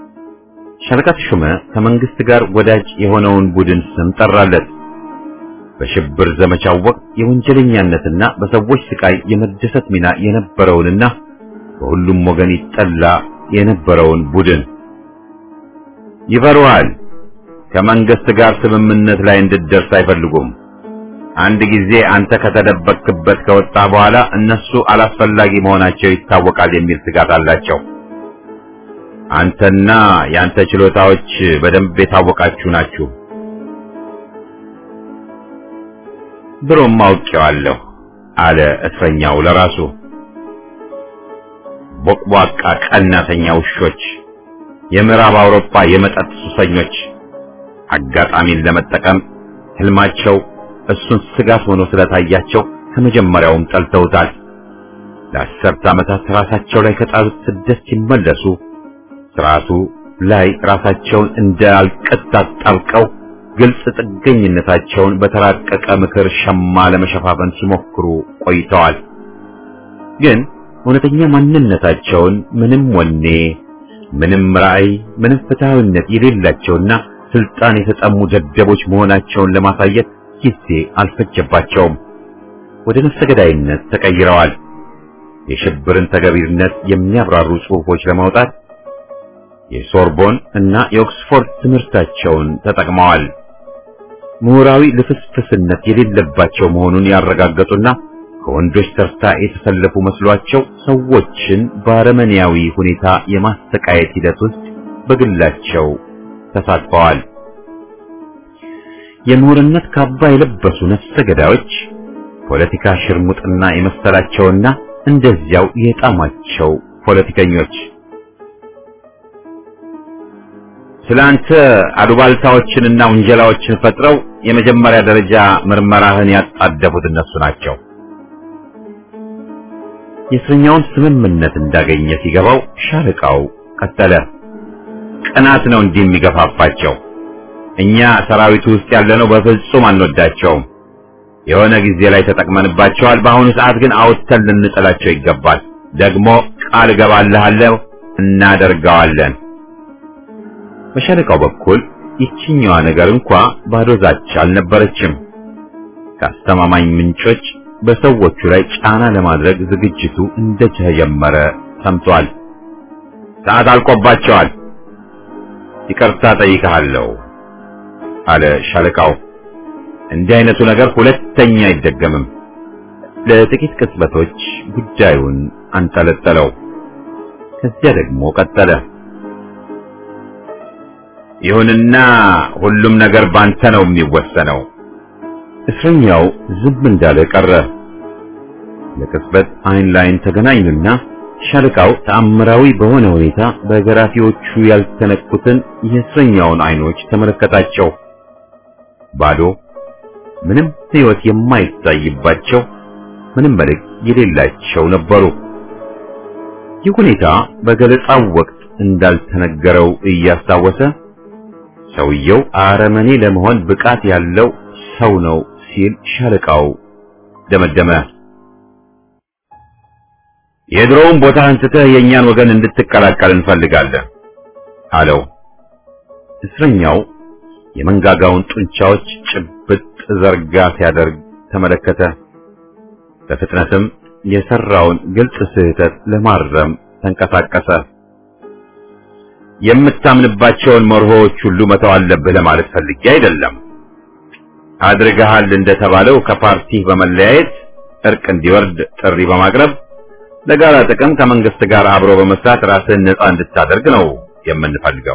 Speaker 1: ሻለቃ ተሾመ ከመንግስት ጋር ወዳጅ የሆነውን ቡድን ስም ጠራለት። በሽብር ዘመቻው ወቅት የወንጀለኛነትና በሰዎች ስቃይ የመደሰት ሚና የነበረውንና በሁሉም ወገን ይጠላ የነበረውን ቡድን ይፈሩሃል። ከመንግስት ጋር ስምምነት ላይ እንድትደርስ አይፈልጉም። አንድ ጊዜ አንተ ከተደበቅክበት ከወጣ በኋላ እነሱ አላስፈላጊ መሆናቸው ይታወቃል የሚል ስጋት አላቸው። አንተና ያንተ ችሎታዎች በደንብ የታወቃችሁ ናችሁ። ድሮም አውቄዋለሁ አለ እስረኛው ለራሱ። ቦቅቧቃ ቀናተኛ ውሾች፣ የምዕራብ አውሮፓ የመጠጥ ሱሰኞች አጋጣሚን ለመጠቀም ህልማቸው እሱን ስጋት ሆኖ ስለታያቸው ከመጀመሪያውም ጠልተውታል። ለአስርት ዓመታት ራሳቸው ላይ ከጣሉት ስደት ሲመለሱ ስርዓቱ ላይ ራሳቸውን እንዳልቀጥ አጣብቀው ግልጽ ጥገኝነታቸውን በተራቀቀ ምክር ሸማ ለመሸፋፈን ሲሞክሩ ቆይተዋል። ግን እውነተኛ ማንነታቸውን ምንም ወኔ፣ ምንም ራዕይ፣ ምንም ፍትሃዊነት የሌላቸውና ስልጣን የተጠሙ ደደቦች መሆናቸውን ለማሳየት ጊዜ አልፈጀባቸውም። ወደ ነፍሰ ገዳይነት ተቀይረዋል። የሽብርን ተገቢነት የሚያብራሩ ጽሑፎች ለማውጣት የሶርቦን እና የኦክስፎርድ ትምህርታቸውን ተጠቅመዋል። ምሁራዊ ልፍስፍስነት የሌለባቸው መሆኑን ያረጋገጡና ከወንዶች ተርታ የተሰለፉ መስሏቸው ሰዎችን በአረመኔያዊ ሁኔታ የማሰቃየት ሂደት ውስጥ በግላቸው ተሳትፈዋል። የምሁርነት ካባ የለበሱ ነፍሰ ገዳዮች ፖለቲካ ሽርሙጥና የመሰላቸውና እንደዚያው የጣማቸው ፖለቲከኞች ስላንተ አሉባልታዎችንና ወንጀላዎችን ፈጥረው የመጀመሪያ ደረጃ ምርመራህን ያጣደፉት እነሱ ናቸው። የእስረኛውን ስምምነት እንዳገኘ ሲገባው ሻለቃው ቀጠለ። ቅናት ነው እንዲህ የሚገፋፋቸው። እኛ ሰራዊቱ ውስጥ ያለነው በፍጹም አንወዳቸውም። የሆነ ጊዜ ላይ ተጠቅመንባቸዋል። በአሁኑ ሰዓት ግን አውጥተን ልንጥላቸው ይገባል። ደግሞ ቃል እገባልሃለሁ እናደርገዋለን። በሻለቃው በኩል ይችኛዋ ነገር እንኳ ባዶ ዛቻ አልነበረችም። ከአስተማማኝ ምንጮች በሰዎቹ ላይ ጫና ለማድረግ ዝግጅቱ እንደተጀመረ ሰምቷል። ሰዓት አልቆባቸዋል። ይቅርታ ጠይቀሃለሁ አለ ሻለቃው። እንዲህ አይነቱ ነገር ሁለተኛ አይደገምም። ለጥቂት ቅጽበቶች ጉዳዩን አንጠለጠለው። ከዚያ ደግሞ ቀጠለ። ይሁንና ሁሉም ነገር ባንተ ነው የሚወሰነው። እስረኛው ዝም እንዳለ ቀረ። ለቅጽበት አይን ላይን ተገናኙና ሻለቃው ተአምራዊ በሆነ ሁኔታ በገራፊዎቹ ያልተነኩትን የእስረኛውን አይኖች ተመለከታቸው። ባዶ፣ ምንም ሕይወት የማይታይባቸው፣ ምንም መልክ የሌላቸው ነበሩ። ይህ ሁኔታ በገለጻው ወቅት እንዳልተነገረው እያስታወሰ ሰውየው አረመኔ ለመሆን ብቃት ያለው ሰው ነው ሲል ሻለቃው ደመደመ። የድሮውን ቦታ አንስተህ የኛን ወገን እንድትቀላቀል እንፈልጋለን አለው። እስረኛው የመንጋጋውን ጡንቻዎች ጭብጥ ዘርጋ ሲያደርግ ተመለከተ። በፍጥነትም የሰራውን ግልጽ ስህተት ለማረም ተንቀሳቀሰ። የምታምንባቸውን መርሆዎች ሁሉ መተው አለብህ ለማለት ፈልጌ አይደለም። አድርገሃል እንደተባለው ከፓርቲ በመለያየት እርቅ እንዲወርድ ጥሪ በማቅረብ ለጋራ ጥቅም ከመንግስት ጋር አብሮ በመስራት ራስህን ነፃ እንድታደርግ ነው የምንፈልገው።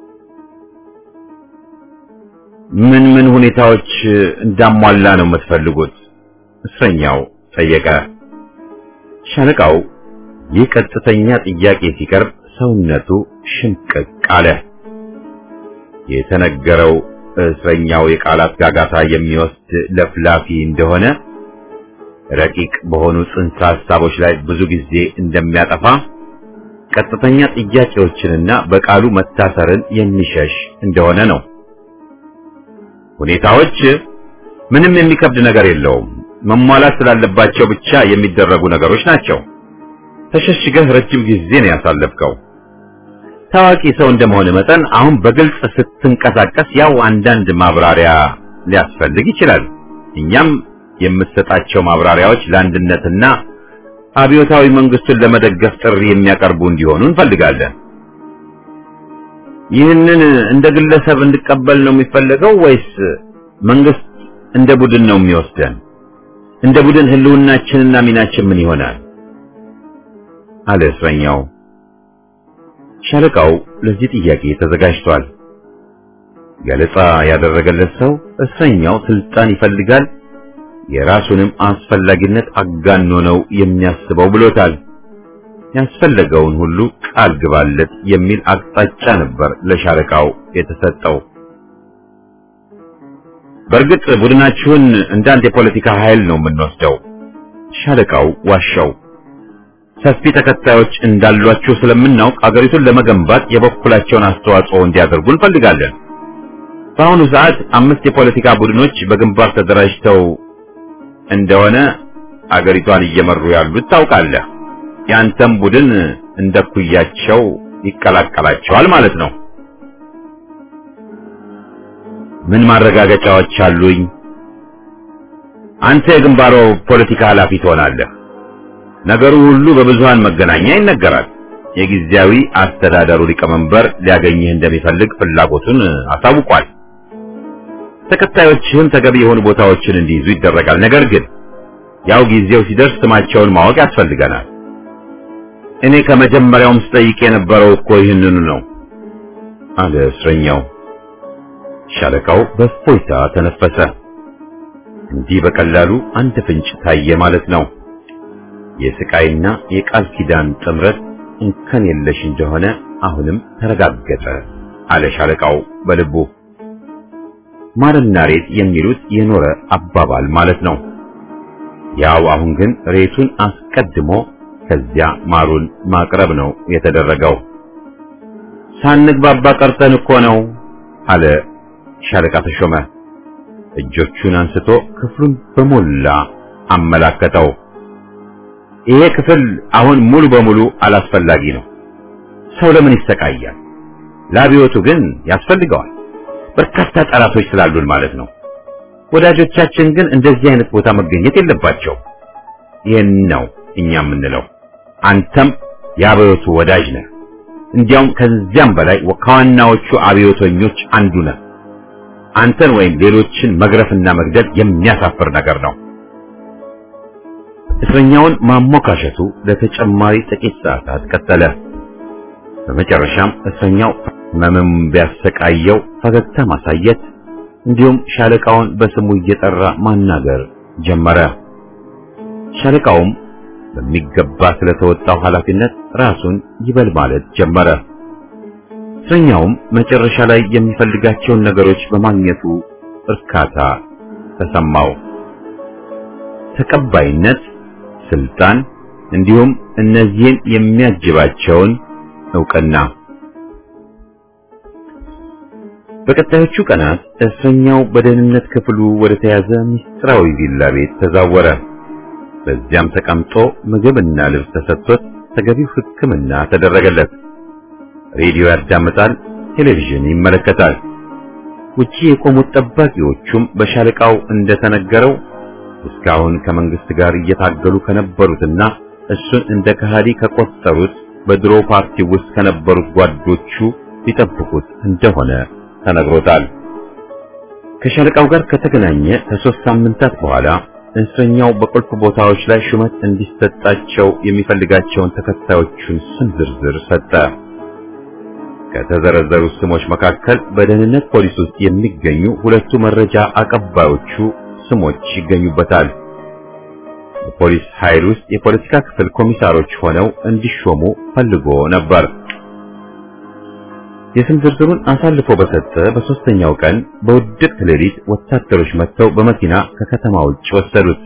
Speaker 1: ምን ምን ሁኔታዎች እንዳሟላ ነው የምትፈልጉት? እስረኛው ጠየቀ። ሻለቃው ይህ ቀጥተኛ ጥያቄ ሲቀርብ ሰውነቱ ሽንቅቅ አለ። የተነገረው እስረኛው የቃላት ጋጋታ የሚወስድ ለፍላፊ እንደሆነ፣ ረቂቅ በሆኑ ጽንሰ ሐሳቦች ላይ ብዙ ጊዜ እንደሚያጠፋ፣ ቀጥተኛ ጥያቄዎችንና በቃሉ መታሰርን የሚሸሽ እንደሆነ ነው። ሁኔታዎች ምንም የሚከብድ ነገር የለውም። መሟላት ስላለባቸው ብቻ የሚደረጉ ነገሮች ናቸው። ተሸሽገህ ረጅም ጊዜ ነው ያሳለፍከው። ታዋቂ ሰው እንደመሆነ መጠን አሁን በግልጽ ስትንቀሳቀስ ያው አንዳንድ ማብራሪያ ሊያስፈልግ ይችላል። እኛም የምትሰጣቸው ማብራሪያዎች ለአንድነትና አብዮታዊ መንግስቱን ለመደገፍ ጥሪ የሚያቀርቡ እንዲሆኑ እንፈልጋለን። ይህንን እንደ ግለሰብ እንድቀበል ነው የሚፈልገው ወይስ መንግስት እንደ ቡድን ነው የሚወስደን? እንደ ቡድን ህልውናችንና ሚናችን ምን ይሆናል? አለ እስረኛው። ሻለቃው ለዚህ ጥያቄ ተዘጋጅቷል። ገለጻ ያደረገለት ሰው እስረኛው ስልጣን ይፈልጋል፣ የራሱንም አስፈላጊነት አጋኖ ነው የሚያስበው ብሎታል። ያስፈለገውን ሁሉ ቃል ግባለት የሚል አቅጣጫ ነበር ለሻለቃው የተሰጠው። በእርግጥ ቡድናችሁን እንዳንድ የፖለቲካ ኃይል ነው የምንወስደው። ሻለቃው ዋሻው። ሰፊ ተከታዮች እንዳሏችሁ ስለምናውቅ አገሪቱን ለመገንባት የበኩላቸውን አስተዋጽኦ እንዲያደርጉ እንፈልጋለን። በአሁኑ ሰዓት አምስት የፖለቲካ ቡድኖች በግንባር ተደራጅተው እንደሆነ አገሪቷን እየመሩ ያሉት ታውቃለህ። ያንተም ቡድን እንደኩያቸው ይቀላቀላቸዋል ማለት ነው። ምን ማረጋገጫዎች አሉኝ? አንተ የግንባሩ ፖለቲካ ኃላፊ ትሆናለህ። ነገሩ ሁሉ በብዙሃን መገናኛ ይነገራል። የጊዜያዊ አስተዳደሩ ሊቀመንበር ሊያገኝህ እንደሚፈልግ ፍላጎቱን አሳውቋል። ተከታዮችህም ተገቢ የሆኑ ቦታዎችን እንዲይዙ ይደረጋል። ነገር ግን ያው ጊዜው ሲደርስ ስማቸውን ማወቅ ያስፈልገናል። እኔ ከመጀመሪያውም ስጠይቅ የነበረው እኮ ይህንኑ ነው አለ እስረኛው። ሻለቃው በእፎይታ ተነፈሰ። እንዲህ በቀላሉ አንድ ፍንጭ ታየ ማለት ነው። የስቃይና የቃል ኪዳን ጥምረት እንከን የለሽ እንደሆነ አሁንም ተረጋገጠ አለ ሻለቃው በልቡ። ማርና ሬት የሚሉት የኖረ አባባል ማለት ነው። ያው አሁን ግን ሬቱን አስቀድሞ ከዚያ ማሩን ማቅረብ ነው የተደረገው። ሳንግባባ ቀርተን እኮ ነው አለ ሻለቃ ተሾመ። እጆቹን አንስቶ ክፍሉን በሞላ አመላከተው። ይሄ ክፍል አሁን ሙሉ በሙሉ አላስፈላጊ ነው። ሰው ለምን ይሰቃያል? ለአብዮቱ ግን ያስፈልገዋል። በርካታ ጠላቶች ስላሉን ማለት ነው። ወዳጆቻችን ግን እንደዚህ አይነት ቦታ መገኘት የለባቸው። ይሄን ነው እኛ የምንለው። አንተም የአብዮቱ ወዳጅ ነህ። እንዲያውም ከዚያም በላይ ከዋናዎቹ አብዮተኞች አንዱ ነህ። አንተን ወይም ሌሎችን መግረፍና መግደል የሚያሳፍር ነገር ነው። እስረኛውን ማሞካሸቱ ለተጨማሪ ጥቂት ሰዓታት ቀጠለ። በመጨረሻም እስረኛው መመም ቢያሰቃየው ፈገግታ ማሳየት እንዲሁም ሻለቃውን በስሙ እየጠራ ማናገር ጀመረ። ሻለቃውም በሚገባ ስለተወጣው ኃላፊነት ራሱን ይበል ማለት ጀመረ። እስረኛውም መጨረሻ ላይ የሚፈልጋቸውን ነገሮች በማግኘቱ እርካታ ተሰማው። ተቀባይነት፣ ስልጣን እንዲሁም እነዚህን የሚያጅባቸውን ዕውቅና። በቀጣዮቹ ቀናት እስረኛው በደህንነት ክፍሉ ወደ ተያዘ ምስጢራዊ ቪላ ቤት ተዛወረ። በዚያም ተቀምጦ ምግብና ልብስ ተሰጥቶት ተገቢው ሕክምና ተደረገለት። ሬዲዮ ያዳምጣል፣ ቴሌቪዥን ይመለከታል። ውጪ የቆሙት ጠባቂዎቹም በሻለቃው እንደተነገረው እስካሁን ከመንግስት ጋር እየታገሉ ከነበሩትና እሱን እንደ ከሃዲ ከቆጠሩት በድሮ ፓርቲ ውስጥ ከነበሩት ጓዶቹ ሊጠብቁት እንደሆነ ተነግሮታል። ከሻለቃው ጋር ከተገናኘ ከሶስት ሳምንታት በኋላ እስረኛው በቁልፍ ቦታዎች ላይ ሹመት እንዲሰጣቸው የሚፈልጋቸውን ተከታዮቹን ስም ዝርዝር ሰጠ። ከተዘረዘሩ ስሞች መካከል በደህንነት ፖሊስ ውስጥ የሚገኙ ሁለቱ መረጃ አቀባዮቹ ስሞች ይገኙበታል። በፖሊስ ኃይል ውስጥ የፖለቲካ ክፍል ኮሚሳሮች ሆነው እንዲሾሙ ፈልጎ ነበር። የስም ዝርዝሩን አሳልፎ በሰጠ በሶስተኛው ቀን በውድቅት ሌሊት ወታደሮች መጥተው በመኪና ከከተማ ውጭ ወሰዱት።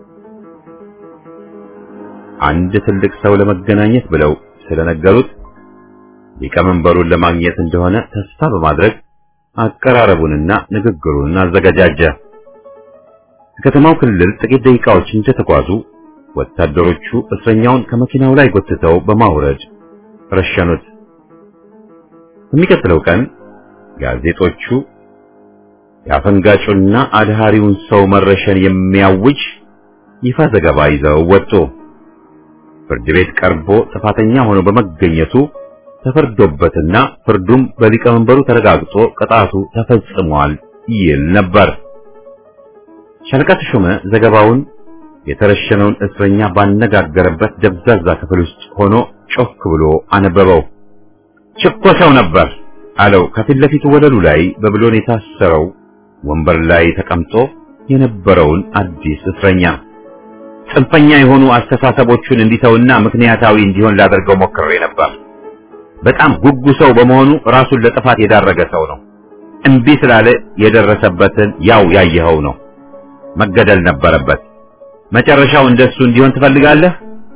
Speaker 1: አንድ ትልቅ ሰው ለመገናኘት ብለው ስለነገሩት ሊቀመንበሩን ለማግኘት እንደሆነ ተስፋ በማድረግ አቀራረቡንና ንግግሩን አዘጋጃጀ። ከከተማው ክልል ጥቂት ደቂቃዎች እንደተጓዙ ወታደሮቹ እስረኛውን ከመኪናው ላይ ጎትተው በማውረድ ረሸኑት። በሚቀጥለው ቀን ጋዜጦቹ ያፈንጋጩና አድሃሪውን ሰው መረሸን የሚያውጅ ይፋ ዘገባ ይዘው ወጡ። ፍርድ ቤት ቀርቦ ጥፋተኛ ሆኖ በመገኘቱ ተፈርዶበትና ፍርዱም በሊቀመንበሩ ተረጋግጦ ቅጣቱ ተፈጽሟል ይል ነበር። ሻለቃ ተሾመ ዘገባውን የተረሸነውን እስረኛ ባነጋገረበት ደብዛዛ ክፍል ውስጥ ሆኖ ጮክ ብሎ አነበበው። ችኮ ሰው ነበር አለው። ከፊት ለፊቱ ወለሉ ላይ በብሎን የታሰረው ወንበር ላይ ተቀምጦ የነበረውን አዲስ እስረኛ ጽንፈኛ የሆኑ አስተሳሰቦቹን እንዲተውና ምክንያታዊ እንዲሆን ላደርገው ሞክሬ ነበር። በጣም ጉጉ ሰው በመሆኑ ራሱን ለጥፋት የዳረገ ሰው ነው። እምቢ ስላለ የደረሰበትን ያው ያየኸው ነው። መገደል ነበረበት። መጨረሻው እንደሱ እንዲሆን ትፈልጋለህ?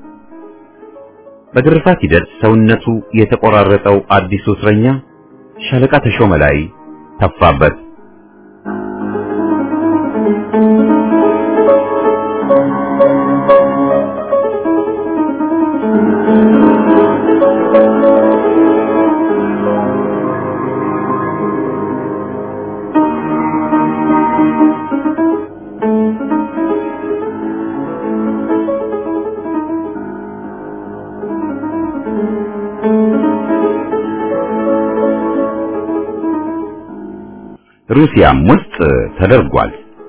Speaker 1: በግርፋት ሂደት ሰውነቱ የተቆራረጠው አዲሱ እስረኛ ሻለቃ ተሾመ ላይ ተፋበት። ሩሲያም ውስጥ ተደርጓል።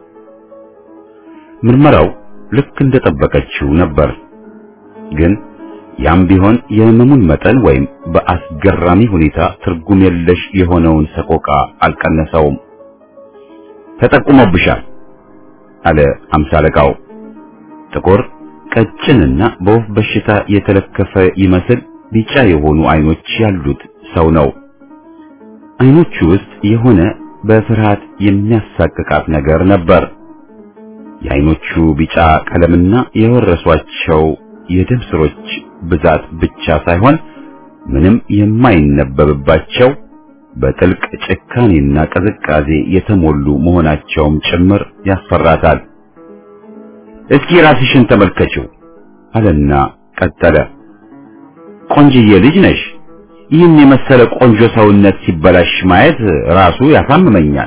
Speaker 1: ምርመራው ልክ እንደጠበቀችው ነበር። ግን ያም ቢሆን የህመሙን መጠን ወይም በአስገራሚ ሁኔታ ትርጉም የለሽ የሆነውን ሰቆቃ አልቀነሰውም። ተጠቁሞብሻል አለ አምሳ አለቃው። ጥቁር ቀጭንና በወፍ በሽታ የተለከፈ ይመስል ቢጫ የሆኑ አይኖች ያሉት ሰው ነው። አይኖቹ ውስጥ የሆነ በፍርሃት የሚያሳቅቃት ነገር ነበር። የአይኖቹ ቢጫ ቀለምና የወረሷቸው የደም ስሮች ብዛት ብቻ ሳይሆን ምንም የማይነበብባቸው በጥልቅ ጭካኔና ቅዝቃዜ የተሞሉ መሆናቸውም ጭምር ያስፈራታል። እስኪ ራስሽን ተመልከቺው አለና ቀጠለ። ቆንጆዬ ልጅ ነሽ። ይህን የመሰለ ቆንጆ ሰውነት ሲበላሽ ማየት ራሱ ያሳምመኛል።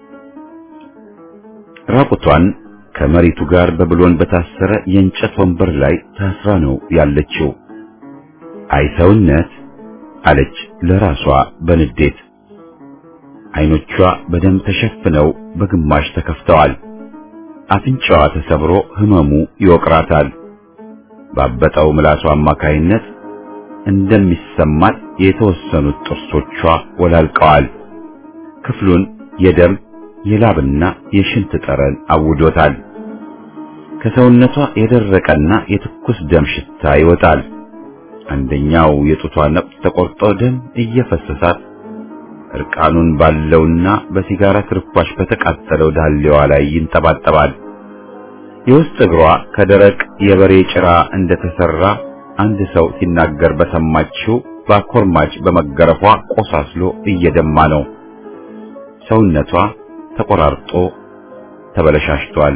Speaker 1: ራቁቷን ከመሬቱ ጋር በብሎን በታሰረ የእንጨት ወንበር ላይ ታስራ ነው ያለችው። አይ ሰውነት አለች ለራሷ በንዴት። አይኖቿ በደም ተሸፍነው በግማሽ ተከፍተዋል። አፍንጫዋ ተሰብሮ ህመሙ ይወቅራታል። ባበጠው ምላሷ አማካይነት እንደሚሰማት የተወሰኑት ጥርሶቿ ወላልቀዋል። ክፍሉን የደም የላብና የሽንት ጠረን አውዶታል። ከሰውነቷ የደረቀና የትኩስ ደም ሽታ ይወጣል። አንደኛው የጡቷ ነፍስ ተቆርጦ ደም እየፈሰሳት እርቃኑን ባለውና በሲጋራ ትርኳሽ በተቃጠለው ዳሌዋ ላይ ይንጠባጠባል። የውስጥ እግሯ ከደረቅ የበሬ ጭራ እንደተሰራ አንድ ሰው ሲናገር በሰማችው በኮርማጭ በመገረፏ ቆሳስሎ እየደማ ነው። ሰውነቷ ተቆራርጦ ተበለሻሽቷል።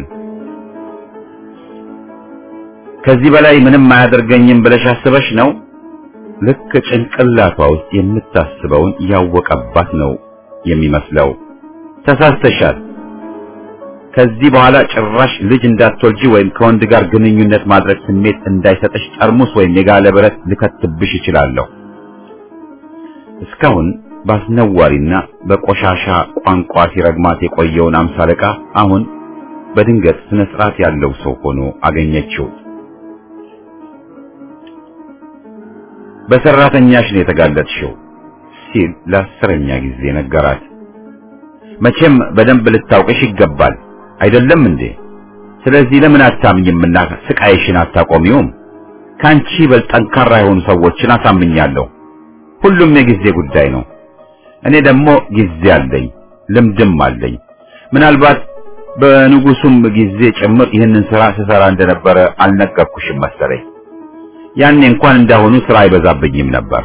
Speaker 1: ከዚህ በላይ ምንም አያደርገኝም ብለሽ አስበሽ ነው? ልክ ጭንቅላቷ ውስጥ የምታስበውን ያወቀባት ነው የሚመስለው። ተሳስተሻል። ከዚህ በኋላ ጭራሽ ልጅ እንዳትወልጂ ወይም ከወንድ ጋር ግንኙነት ማድረግ ስሜት እንዳይሰጥሽ ጠርሙስ ወይም የጋለ ብረት ልከትብሽ እችላለሁ። እስካሁን ባስነዋሪና በቆሻሻ ቋንቋ ሲረግማት የቆየውን አምሳ አለቃ አሁን በድንገት ስነ ስርዓት ያለው ሰው ሆኖ አገኘችው። በሰራተኛሽ ነው የተጋለጥሽው ሲል ለአስረኛ ጊዜ ነገራት። መቼም በደንብ ልታውቅሽ ይገባል አይደለም እንዴ? ስለዚህ ለምን አታምኝምና ስቃይሽን አታቆሚውም? ካንቺ በልጠንካራ የሆኑ ሰዎችን አሳምኛለሁ። ሁሉም የጊዜ ጉዳይ ነው። እኔ ደግሞ ጊዜ አለኝ፣ ልምድም አለኝ። ምናልባት በንጉሱም ጊዜ ጭምር ይህንን ስራ ስሰራ እንደነበረ አልነገርኩሽም መሰለኝ። ያኔ እንኳን እንዳሁኑ ስራ አይበዛብኝም ነበር።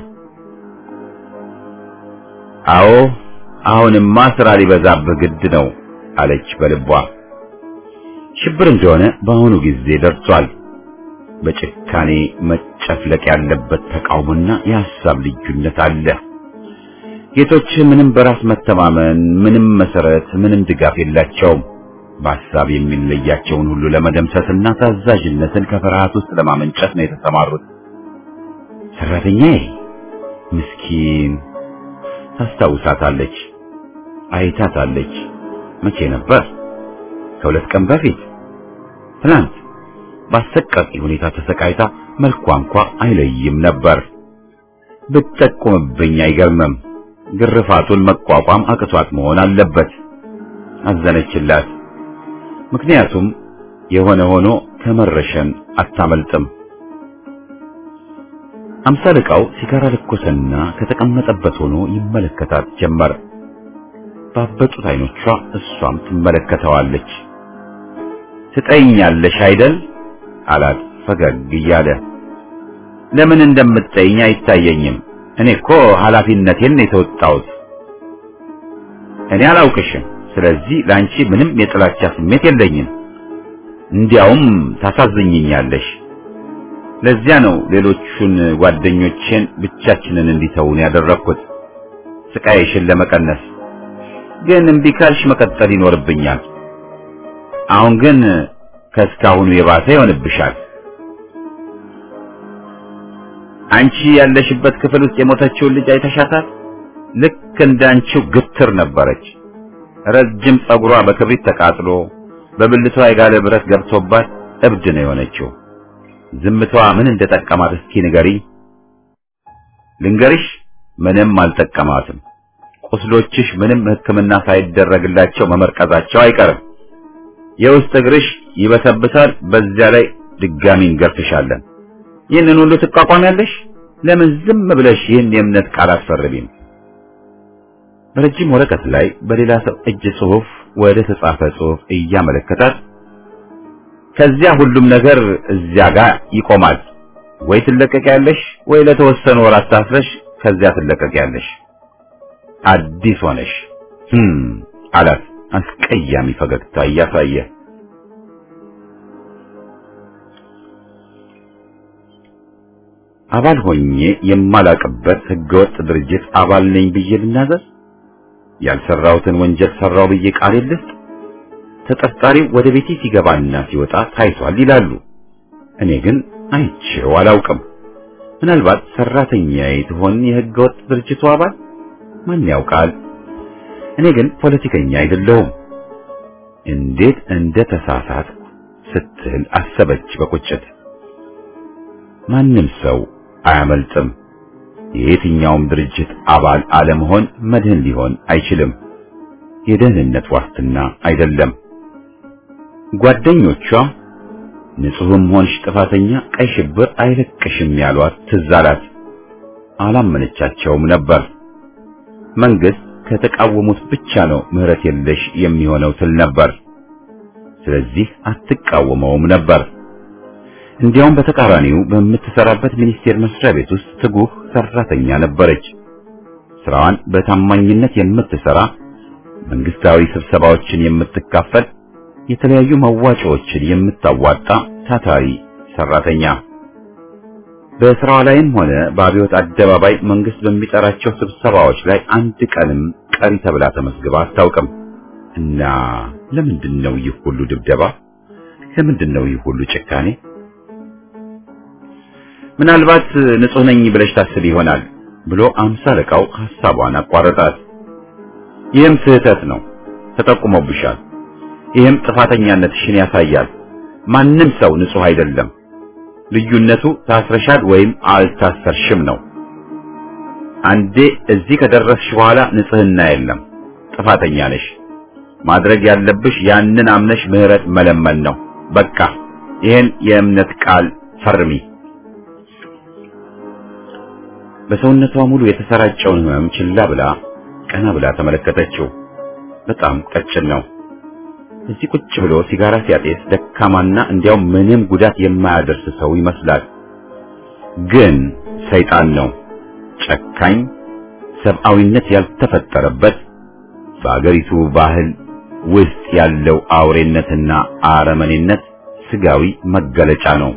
Speaker 1: አዎ አሁንማ ስራ ሊበዛብህ ግድ ነው አለች በልቧ። ሽብር እንደሆነ በአሁኑ ጊዜ ደርሷል። በጭካኔ መጨፍለቅ ያለበት ተቃውሞና የሐሳብ ልዩነት አለ። ጌቶች ምንም በራስ መተማመን፣ ምንም መሰረት፣ ምንም ድጋፍ የላቸውም። በሐሳብ የሚለያቸውን ሁሉ ለመደምሰስና ታዛዥነትን ከፍርሃት ውስጥ ለማመንጨት ነው የተሰማሩት። ሰራተኛዬ ምስኪን ታስታውሳታለች፣ አይታታለች። መቼ ነበር? ከሁለት ቀን በፊት ትናንት በአሰቃቂ ሁኔታ ተሰቃይታ መልኳ እንኳ አይለይም ነበር። ብትጠቁምብኝ አይገርምም። ግርፋቱን መቋቋም አቅቷት መሆን አለበት። አዘነችላት። ምክንያቱም የሆነ ሆኖ ከመረሸን አታመልጥም። አምሳ አለቃው ሲጋራ ለኮሰና ከተቀመጠበት ሆኖ ይመለከታት ጀመር። ባበጡት አይኖቿ እሷም ትመለከተዋለች። ትጠይኛለሽ አይደል አላት ፈገግ እያለ። ለምን እንደምትጠይኝ አይታየኝም። እኔ እኮ ኃላፊነቴን ነው የተወጣሁት። እኔ አላውቅሽም። ስለዚህ ላንቺ ምንም የጥላቻ ስሜት የለኝም። እንዲያውም ታሳዝኝኛለሽ። ለዚያ ነው ሌሎቹን ጓደኞቼን ብቻችንን እንዲተውን ያደረኩት፣ ስቃይሽን ለመቀነስ። ግን እምቢ ካልሽ መቀጠል ይኖርብኛል። አሁን ግን ከስካሁኑ የባሰ ይሆንብሻል። አንቺ ያለሽበት ክፍል ውስጥ የሞተችውን ልጅ አይተሻታል? ልክ እንዳንቺው ግትር ነበረች። ረጅም ጸጉሯ በክብሪት ተቃጥሎ በብልቷ የጋለ ብረት ገብቶባት እብድ ነው የሆነችው። ዝምቷ ምን እንደጠቀማት እስኪ ንገሪ። ልንገርሽ፣ ምንም አልጠቀማትም። ቁስሎችሽ ምንም ሕክምና ሳይደረግላቸው መመርቀዛቸው አይቀርም። የውስጥ እግርሽ ይበሰብሳል። በዚያ ላይ ድጋሚ እንገርፍሻለን። ይህንን ሁሉ ትቋቋሚያለሽ? ለምን ዝም ብለሽ ይህን የእምነት ቃል አትፈርሚም? በረጅም ወረቀት ላይ በሌላ ሰው እጅ ጽሑፍ ወደ ተጻፈ ጽሑፍ እያመለከታት ከዚያ ሁሉም ነገር እዚያ ጋር ይቆማል። ወይ ትለቀቂያለሽ ወይ ለተወሰኑ ወራት ታስረሽ ከዚያ ትለቀቂያለሽ። አዲስ ሆነሽ ህም አላት አስቀያሚ ፈገግታ እያሳየ። አባል ሆኜ የማላቅበት ህገወጥ ድርጅት አባል ነኝ ብዬ ልናዘዝ? ያልሰራሁትን ወንጀል ሰራው ብዬ ቃል ልስጥ? ተጠርጣሪው ወደ ቤቴ ሲገባና ሲወጣ ታይቷል ይላሉ። እኔ ግን አይቼው አላውቅም። ምናልባት ሰራተኛዬ ትሆን የህገወጥ ድርጅቱ አባል? ማን ያውቃል? እኔ ግን ፖለቲከኛ አይደለሁም። እንዴት እንደ ተሳሳትኩ ስትል አሰበች በቁጭት። ማንም ሰው አያመልጥም። የየትኛውም ድርጅት አባል አለመሆን መድህን ሊሆን አይችልም። የደህንነት ዋስትና አይደለም። ጓደኞቿ ንጹህም ሆንሽ ጥፋተኛ ቀይ ሽብር አይለቅሽም ያሏት ትዝ አላት። አላመነቻቸውም ነበር። መንግስት ከተቃወሙት ብቻ ነው ምህረት የለሽ የሚሆነው ትል ነበር። ስለዚህ አትቃወመውም ነበር። እንዲያውም በተቃራኒው በምትሰራበት ሚኒስቴር መስሪያ ቤት ውስጥ ትጉህ ሰራተኛ ነበረች። ስራዋን በታማኝነት የምትሰራ፣ መንግስታዊ ስብሰባዎችን የምትካፈል፣ የተለያዩ መዋጮዎችን የምታዋጣ ታታሪ ሰራተኛ። በስራዋ ላይም ሆነ በአብዮት አደባባይ መንግስት በሚጠራቸው ስብሰባዎች ላይ አንድ ቀንም ቀሪ ተብላ ተመስግባ አታውቅም። እና ለምንድን ነው ይህ ሁሉ ድብደባ? ለምንድን ነው ይህ ሁሉ ጭካኔ? ምናልባት ንጹህ ነኝ ብለሽ ታስብ ይሆናል ብሎ አምሳ አለቃው ሐሳቧን አቋረጣት። ይህም ስህተት ነው፣ ተጠቁሞብሻል። ይህም ጥፋተኛነትሽን ያሳያል። ማንም ሰው ንጹህ አይደለም። ልዩነቱ ታስረሻል ወይም አልታሰርሽም ነው። አንዴ እዚህ ከደረስሽ በኋላ ንጽህና የለም፣ ጥፋተኛ ነሽ። ማድረግ ያለብሽ ያንን አምነሽ ምህረት መለመን ነው። በቃ ይሄን የእምነት ቃል ፈርሚ። በሰውነቷ ሙሉ የተሰራጨውን ህመም ችላ ብላ ቀና ብላ ተመለከተችው። በጣም ቀጭን ነው። እዚህ ቁጭ ብሎ ሲጋራ ሲያጤስ ደካማና እንዲያው ምንም ጉዳት የማያደርስ ሰው ይመስላል። ግን ሰይጣን ነው። ጨካኝ፣ ሰብአዊነት ያልተፈጠረበት፣ በአገሪቱ ባህል ውስጥ ያለው አውሬነትና አረመኔነት ስጋዊ መገለጫ ነው።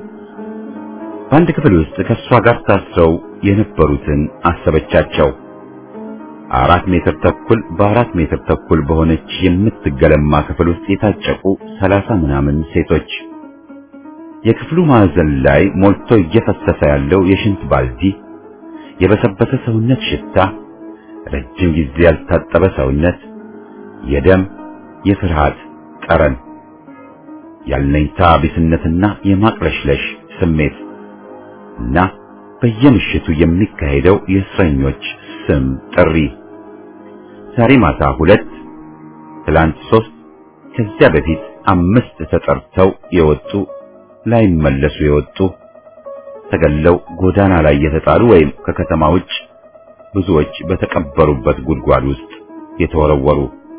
Speaker 1: በአንድ ክፍል ውስጥ ከሷ ጋር ታስረው የነበሩትን አሰበቻቸው። አራት ሜትር ተኩል በአራት ሜትር ተኩል በሆነች የምትገለማ ክፍል ውስጥ የታጨቁ ሰላሳ ምናምን ሴቶች። የክፍሉ ማዕዘን ላይ ሞልቶ እየፈሰሰ ያለው የሽንት ባልዲ፣ የበሰበሰ ሰውነት ሽታ፣ ረጅም ጊዜ ያልታጠበ ሰውነት፣ የደም የፍርሃት ጠረን፣ ያልነኝታ ቢስነትና የማቅለሽለሽ ስሜት እና በየምሽቱ የሚካሄደው የእስረኞች ስም ጥሪ። ዛሬ ማታ ሁለት፣ ትላንት ሶስት፣ ከዚያ በፊት አምስት ተጠርተው የወጡ ላይመለሱ የወጡ ተገለው ጎዳና ላይ የተጣሉ ወይም ከከተማ ውጭ ብዙዎች በተቀበሩበት ጉድጓድ ውስጥ የተወረወሩ።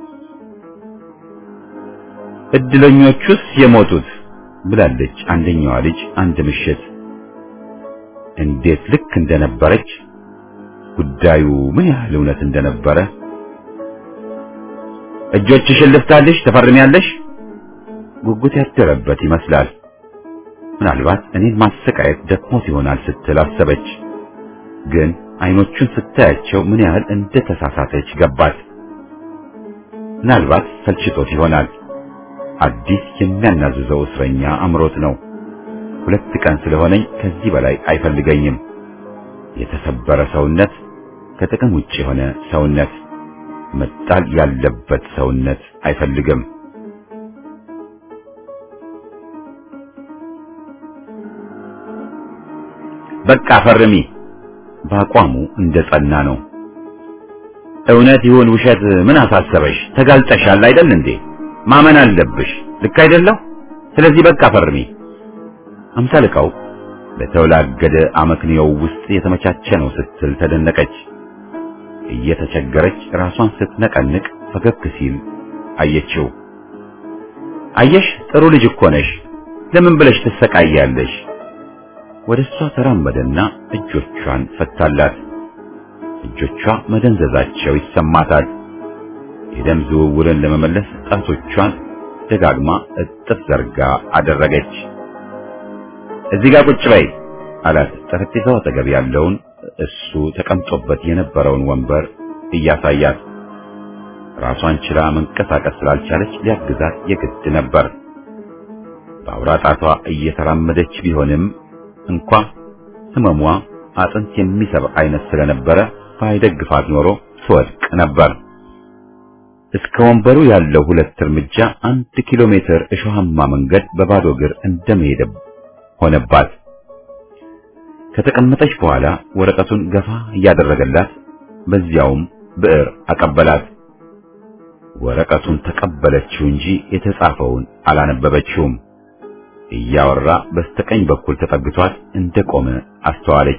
Speaker 1: እድለኞቹስ የሞቱት ብላለች አንደኛዋ ልጅ አንድ ምሽት። እንዴት ልክ እንደነበረች፣ ጉዳዩ ምን ያህል እውነት እንደነበረ። እጆችሽን ልፍታልሽ ተፈርሚያለሽ? ጉጉት ያደረበት ይመስላል። ምናልባት እኔን ማሰቃየት ደክሞት ይሆናል ስትል አሰበች። ግን አይኖቹን ስታያቸው ምን ያህል እንደተሳሳተች ገባት። ምናልባት ሰልችቶት ይሆናል። አዲስ የሚያናዝዘው እስረኛ አምሮት ነው። ሁለት ቀን ስለሆነኝ ከዚህ በላይ አይፈልገኝም። የተሰበረ ሰውነት፣ ከጥቅም ውጭ የሆነ ሰውነት፣ መጣል ያለበት ሰውነት አይፈልግም። በቃ ፈርሚ። በአቋሙ እንደጸና ነው። እውነት ይሁን ውሸት ምን አሳሰበሽ? ተጋልጠሻል አይደል እንዴ? ማመን አለብሽ። ልክ አይደለም? ስለዚህ በቃ ፈርሚ። አምሳልቃው በተወላገደ አመክንዮው ውስጥ የተመቻቸ ነው ስትል ተደነቀች። እየተቸገረች ራሷን ስትነቀንቅ ፈገግ ሲል አየችው። አየሽ ጥሩ ልጅ እኮ ነሽ፣ ለምን ብለሽ ትሰቃያለሽ? ወደሷ ተራመደና እጆቿን ፈታላት። እጆቿ መደንዘዛቸው ይሰማታል። የደም ዝውውርን ለመመለስ ጣቶቿን ደጋግማ እጥፍ ዘርጋ አደረገች። እዚህ ጋር ቁጭ በይ አላት። ጠረጴዛው አጠገብ ያለውን እሱ ተቀምጦበት የነበረውን ወንበር እያሳያት። ራሷን ችላ መንቀሳቀስ ስላልቻለች ሊያግዛት የግድ ነበር። በአውራ ጣቷ እየተራመደች ቢሆንም እንኳ ህመሟ አጥንት የሚሰብር አይነት ስለነበረ ባይደግፋት ኖሮ ትወድቅ ነበር። እስከ ወንበሩ ያለው ሁለት እርምጃ አንድ ኪሎ ሜትር እሾሃማ መንገድ በባዶ እግር እንደመሄድ ሆነባት። ከተቀመጠች በኋላ ወረቀቱን ገፋ እያደረገላት በዚያውም ብዕር አቀበላት። ወረቀቱን ተቀበለችው እንጂ የተጻፈውን አላነበበችውም። እያወራ በስተቀኝ በኩል ተጠግቷት እንደቆመ አስተዋለች።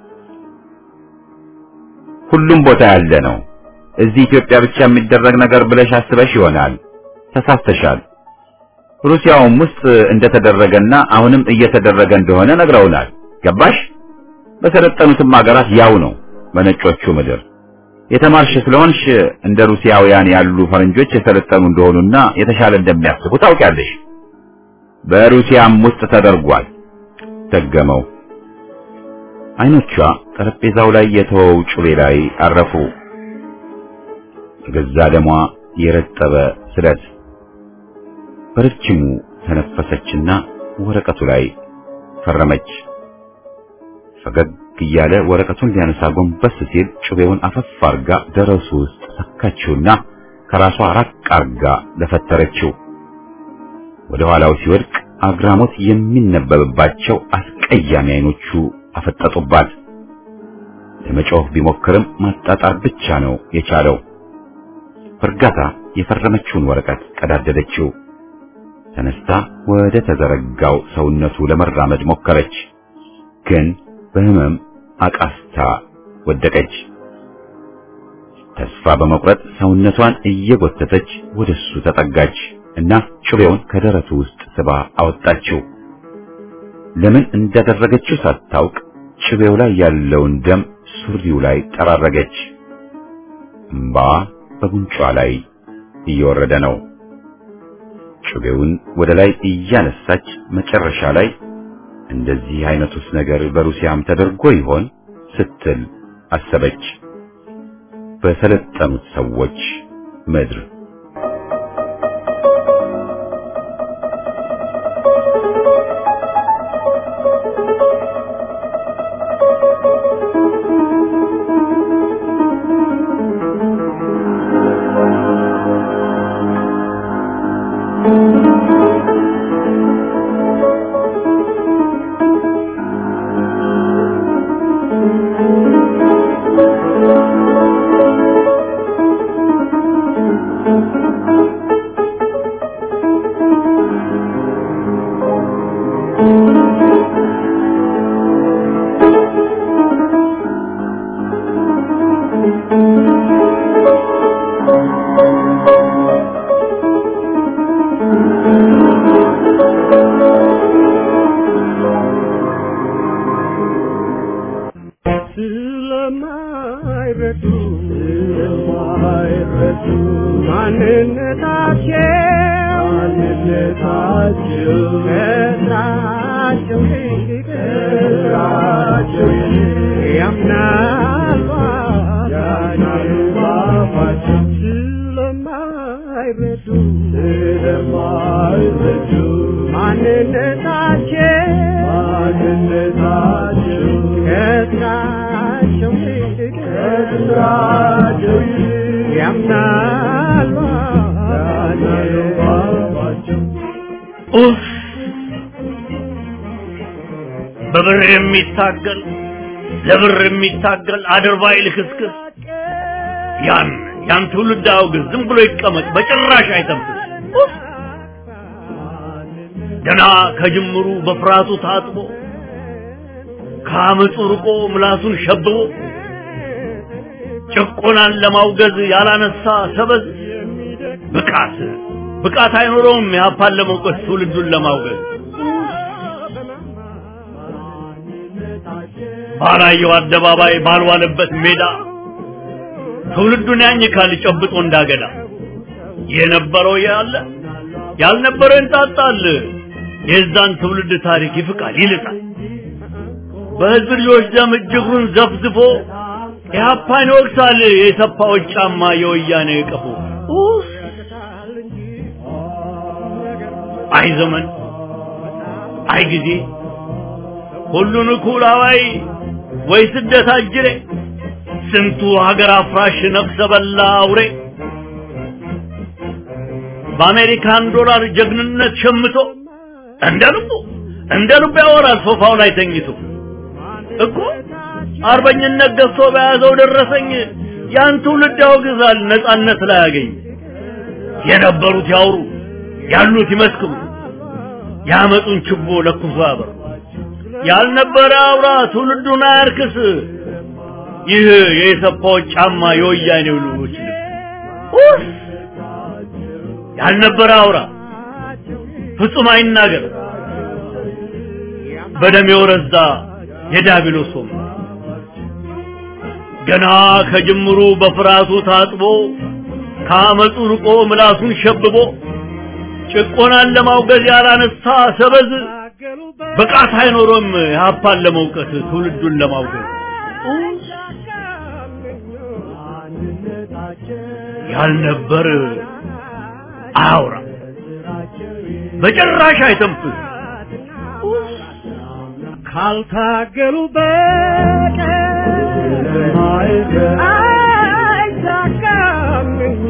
Speaker 1: ሁሉም ቦታ ያለ ነው። እዚህ ኢትዮጵያ ብቻ የሚደረግ ነገር ብለሽ አስበሽ ይሆናል። ተሳስተሻል። ሩሲያውም ውስጥ እንደተደረገና አሁንም እየተደረገ እንደሆነ ነግረውናል። ገባሽ? በሰለጠኑትም ሀገራት ያው ነው። በነጮቹ ምድር የተማርሽ ስለሆንሽ እንደ ሩሲያውያን ያሉ ፈረንጆች የሰለጠኑ እንደሆኑና የተሻለ እንደሚያስቡ ታውቂያለሽ። በሩሲያም ውስጥ ተደርጓል። ደገመው። አይኖቿ ጠረጴዛው ላይ የተወው ጩቤ ላይ አረፉ። ገዛ ደሟ የረጠበ ስለት። በረጅሙ ተነፈሰችና ወረቀቱ ላይ ፈረመች። ፈገግ እያለ ወረቀቱን ሊያነሳ ጎንበስ ሲል ጩቤውን አፈፍ አርጋ ደረሱ ውስጥ ሰካችውና ከራሷ ራቅ አርጋ ለፈተረችው። ወደ ኋላው ሲወድቅ አግራሞት የሚነበብባቸው አስቀያሚ አይኖቹ አፈጠጡባት። ለመጮህ ቢሞክርም ማጣጣር ብቻ ነው የቻለው። በእርጋታ የፈረመችውን ወረቀት ቀዳደደችው። ተነስታ ወደ ተዘረጋው ሰውነቱ ለመራመድ ሞከረች፣ ግን በህመም አቃስታ ወደቀች። ተስፋ በመቁረጥ ሰውነቷን እየጎተተች ወደሱ ተጠጋች እና ጩቤውን ከደረቱ ውስጥ ስባ አወጣችው። ለምን እንዳደረገችው ሳታውቅ ጩቤው ላይ ያለውን ደም ሱሪው ላይ ጠራረገች። እምባ በጉንጯ ላይ እየወረደ ነው። ጩቤውን ወደ ላይ እያነሳች መጨረሻ ላይ እንደዚህ አይነቱስ ነገር በሩሲያም ተደርጎ ይሆን ስትል አሰበች።
Speaker 4: በሰለጠኑት ሰዎች ምድር
Speaker 2: በብር የሚታገል ለብር የሚታገል አድርባይ ልክስክስ ያን ያን ትውልድ አውግዝ፣ ዝም ብሎ ይቀመጥ፣ በጭራሽ አይተንፍስ። ገና ከጅምሩ በፍራቱ ታጥቦ ከአመፁ ርቆ ምላሱን ሸብቦ ጭቆናን ለማውገዝ ያላነሳ ሰበዝ ብቃት ብቃት አይኖረውም ያፓን ለመውቀስ ትውልዱን ለማውገዝ። ባላየው አደባባይ ባልዋለበት ሜዳ ትውልዱን ያኝካል ጨብጦ እንዳገዳ። የነበረው ያለ ያልነበረው እንጣጣል፣ የዛን ትውልድ ታሪክ ይፍቃል ይልጣል። በህዝብ ልጆች ደም እጅግሩን ዘፍዝፎ ኢህአፓን ይወቅሳል የሰፋዎች ጫማ የወያኔ ቀፎ። አይ ዘመን አይ ጊዜ ሁሉን እኩል አዋይ ወይ ስደት አጅሬ ስንቱ ሀገር አፍራሽ ነፍሰ በላ አውሬ በአሜሪካን ዶላር ጀግንነት ሸምቶ እንደ ልቡ እንደ ልቡ ያወራል ሶፋው ላይ ተኝቶ እኮ አርበኝነት ገዝቶ በያዘው ደረሰኝ ያን ትውልድ ያወግዛል ነጻነት ላይ ያገኝ። የነበሩት ያውሩ ያሉት ይመስክሩ ያመጡን ችቦ ለኩሶ ያበሩ። ያልነበረ አውራ ትውልዱን አያርክስ፣ ይህ የሰፋዎች ጫማ የወያኔው ልጆች ልብስ። ያልነበረ አውራ ፍጹም አይናገር፣ በደም የወረዛ የዲያብሎስ ወም ገና ከጅምሩ በፍራቱ ታጥቦ ከአመፁ ርቆ ምላሱን ሸብቦ ጭቆናን ለማውገዝ ያላነሳ ሰበዝ ብቃት አይኖሮም ያፓን ለመውቀስ ትውልዱን ለማውገዝ። ያልነበር አውራ በጭራሽ አይተንፍስ፣
Speaker 5: ካልታገሉ በቀር አይሳካም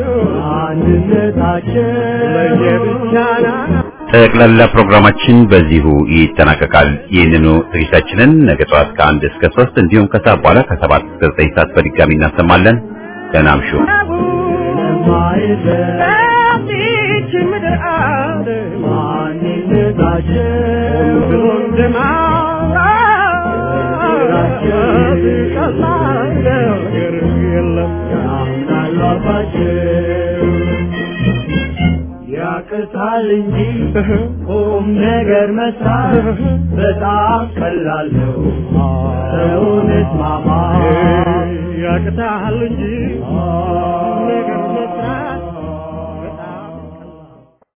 Speaker 5: አንድነታችን ለየብቻ ናት።
Speaker 4: ጠቅላላ ፕሮግራማችን በዚሁ ይጠናቀቃል። ይህንኑ ዝግጅታችንን ነገ ጠዋት ከአንድ እስከ ሶስት እንዲሁም ከሰዓት በኋላ ከሰባት እስከ ዘጠኝ ሰዓት በድጋሚ እናሰማለን። ደህና እምሹ።
Speaker 5: ያቅታል እንጂ ቁም ነገር መስራት በጣም ቀላል ነው። ሰውን እስማማ ያቅታል እንጂ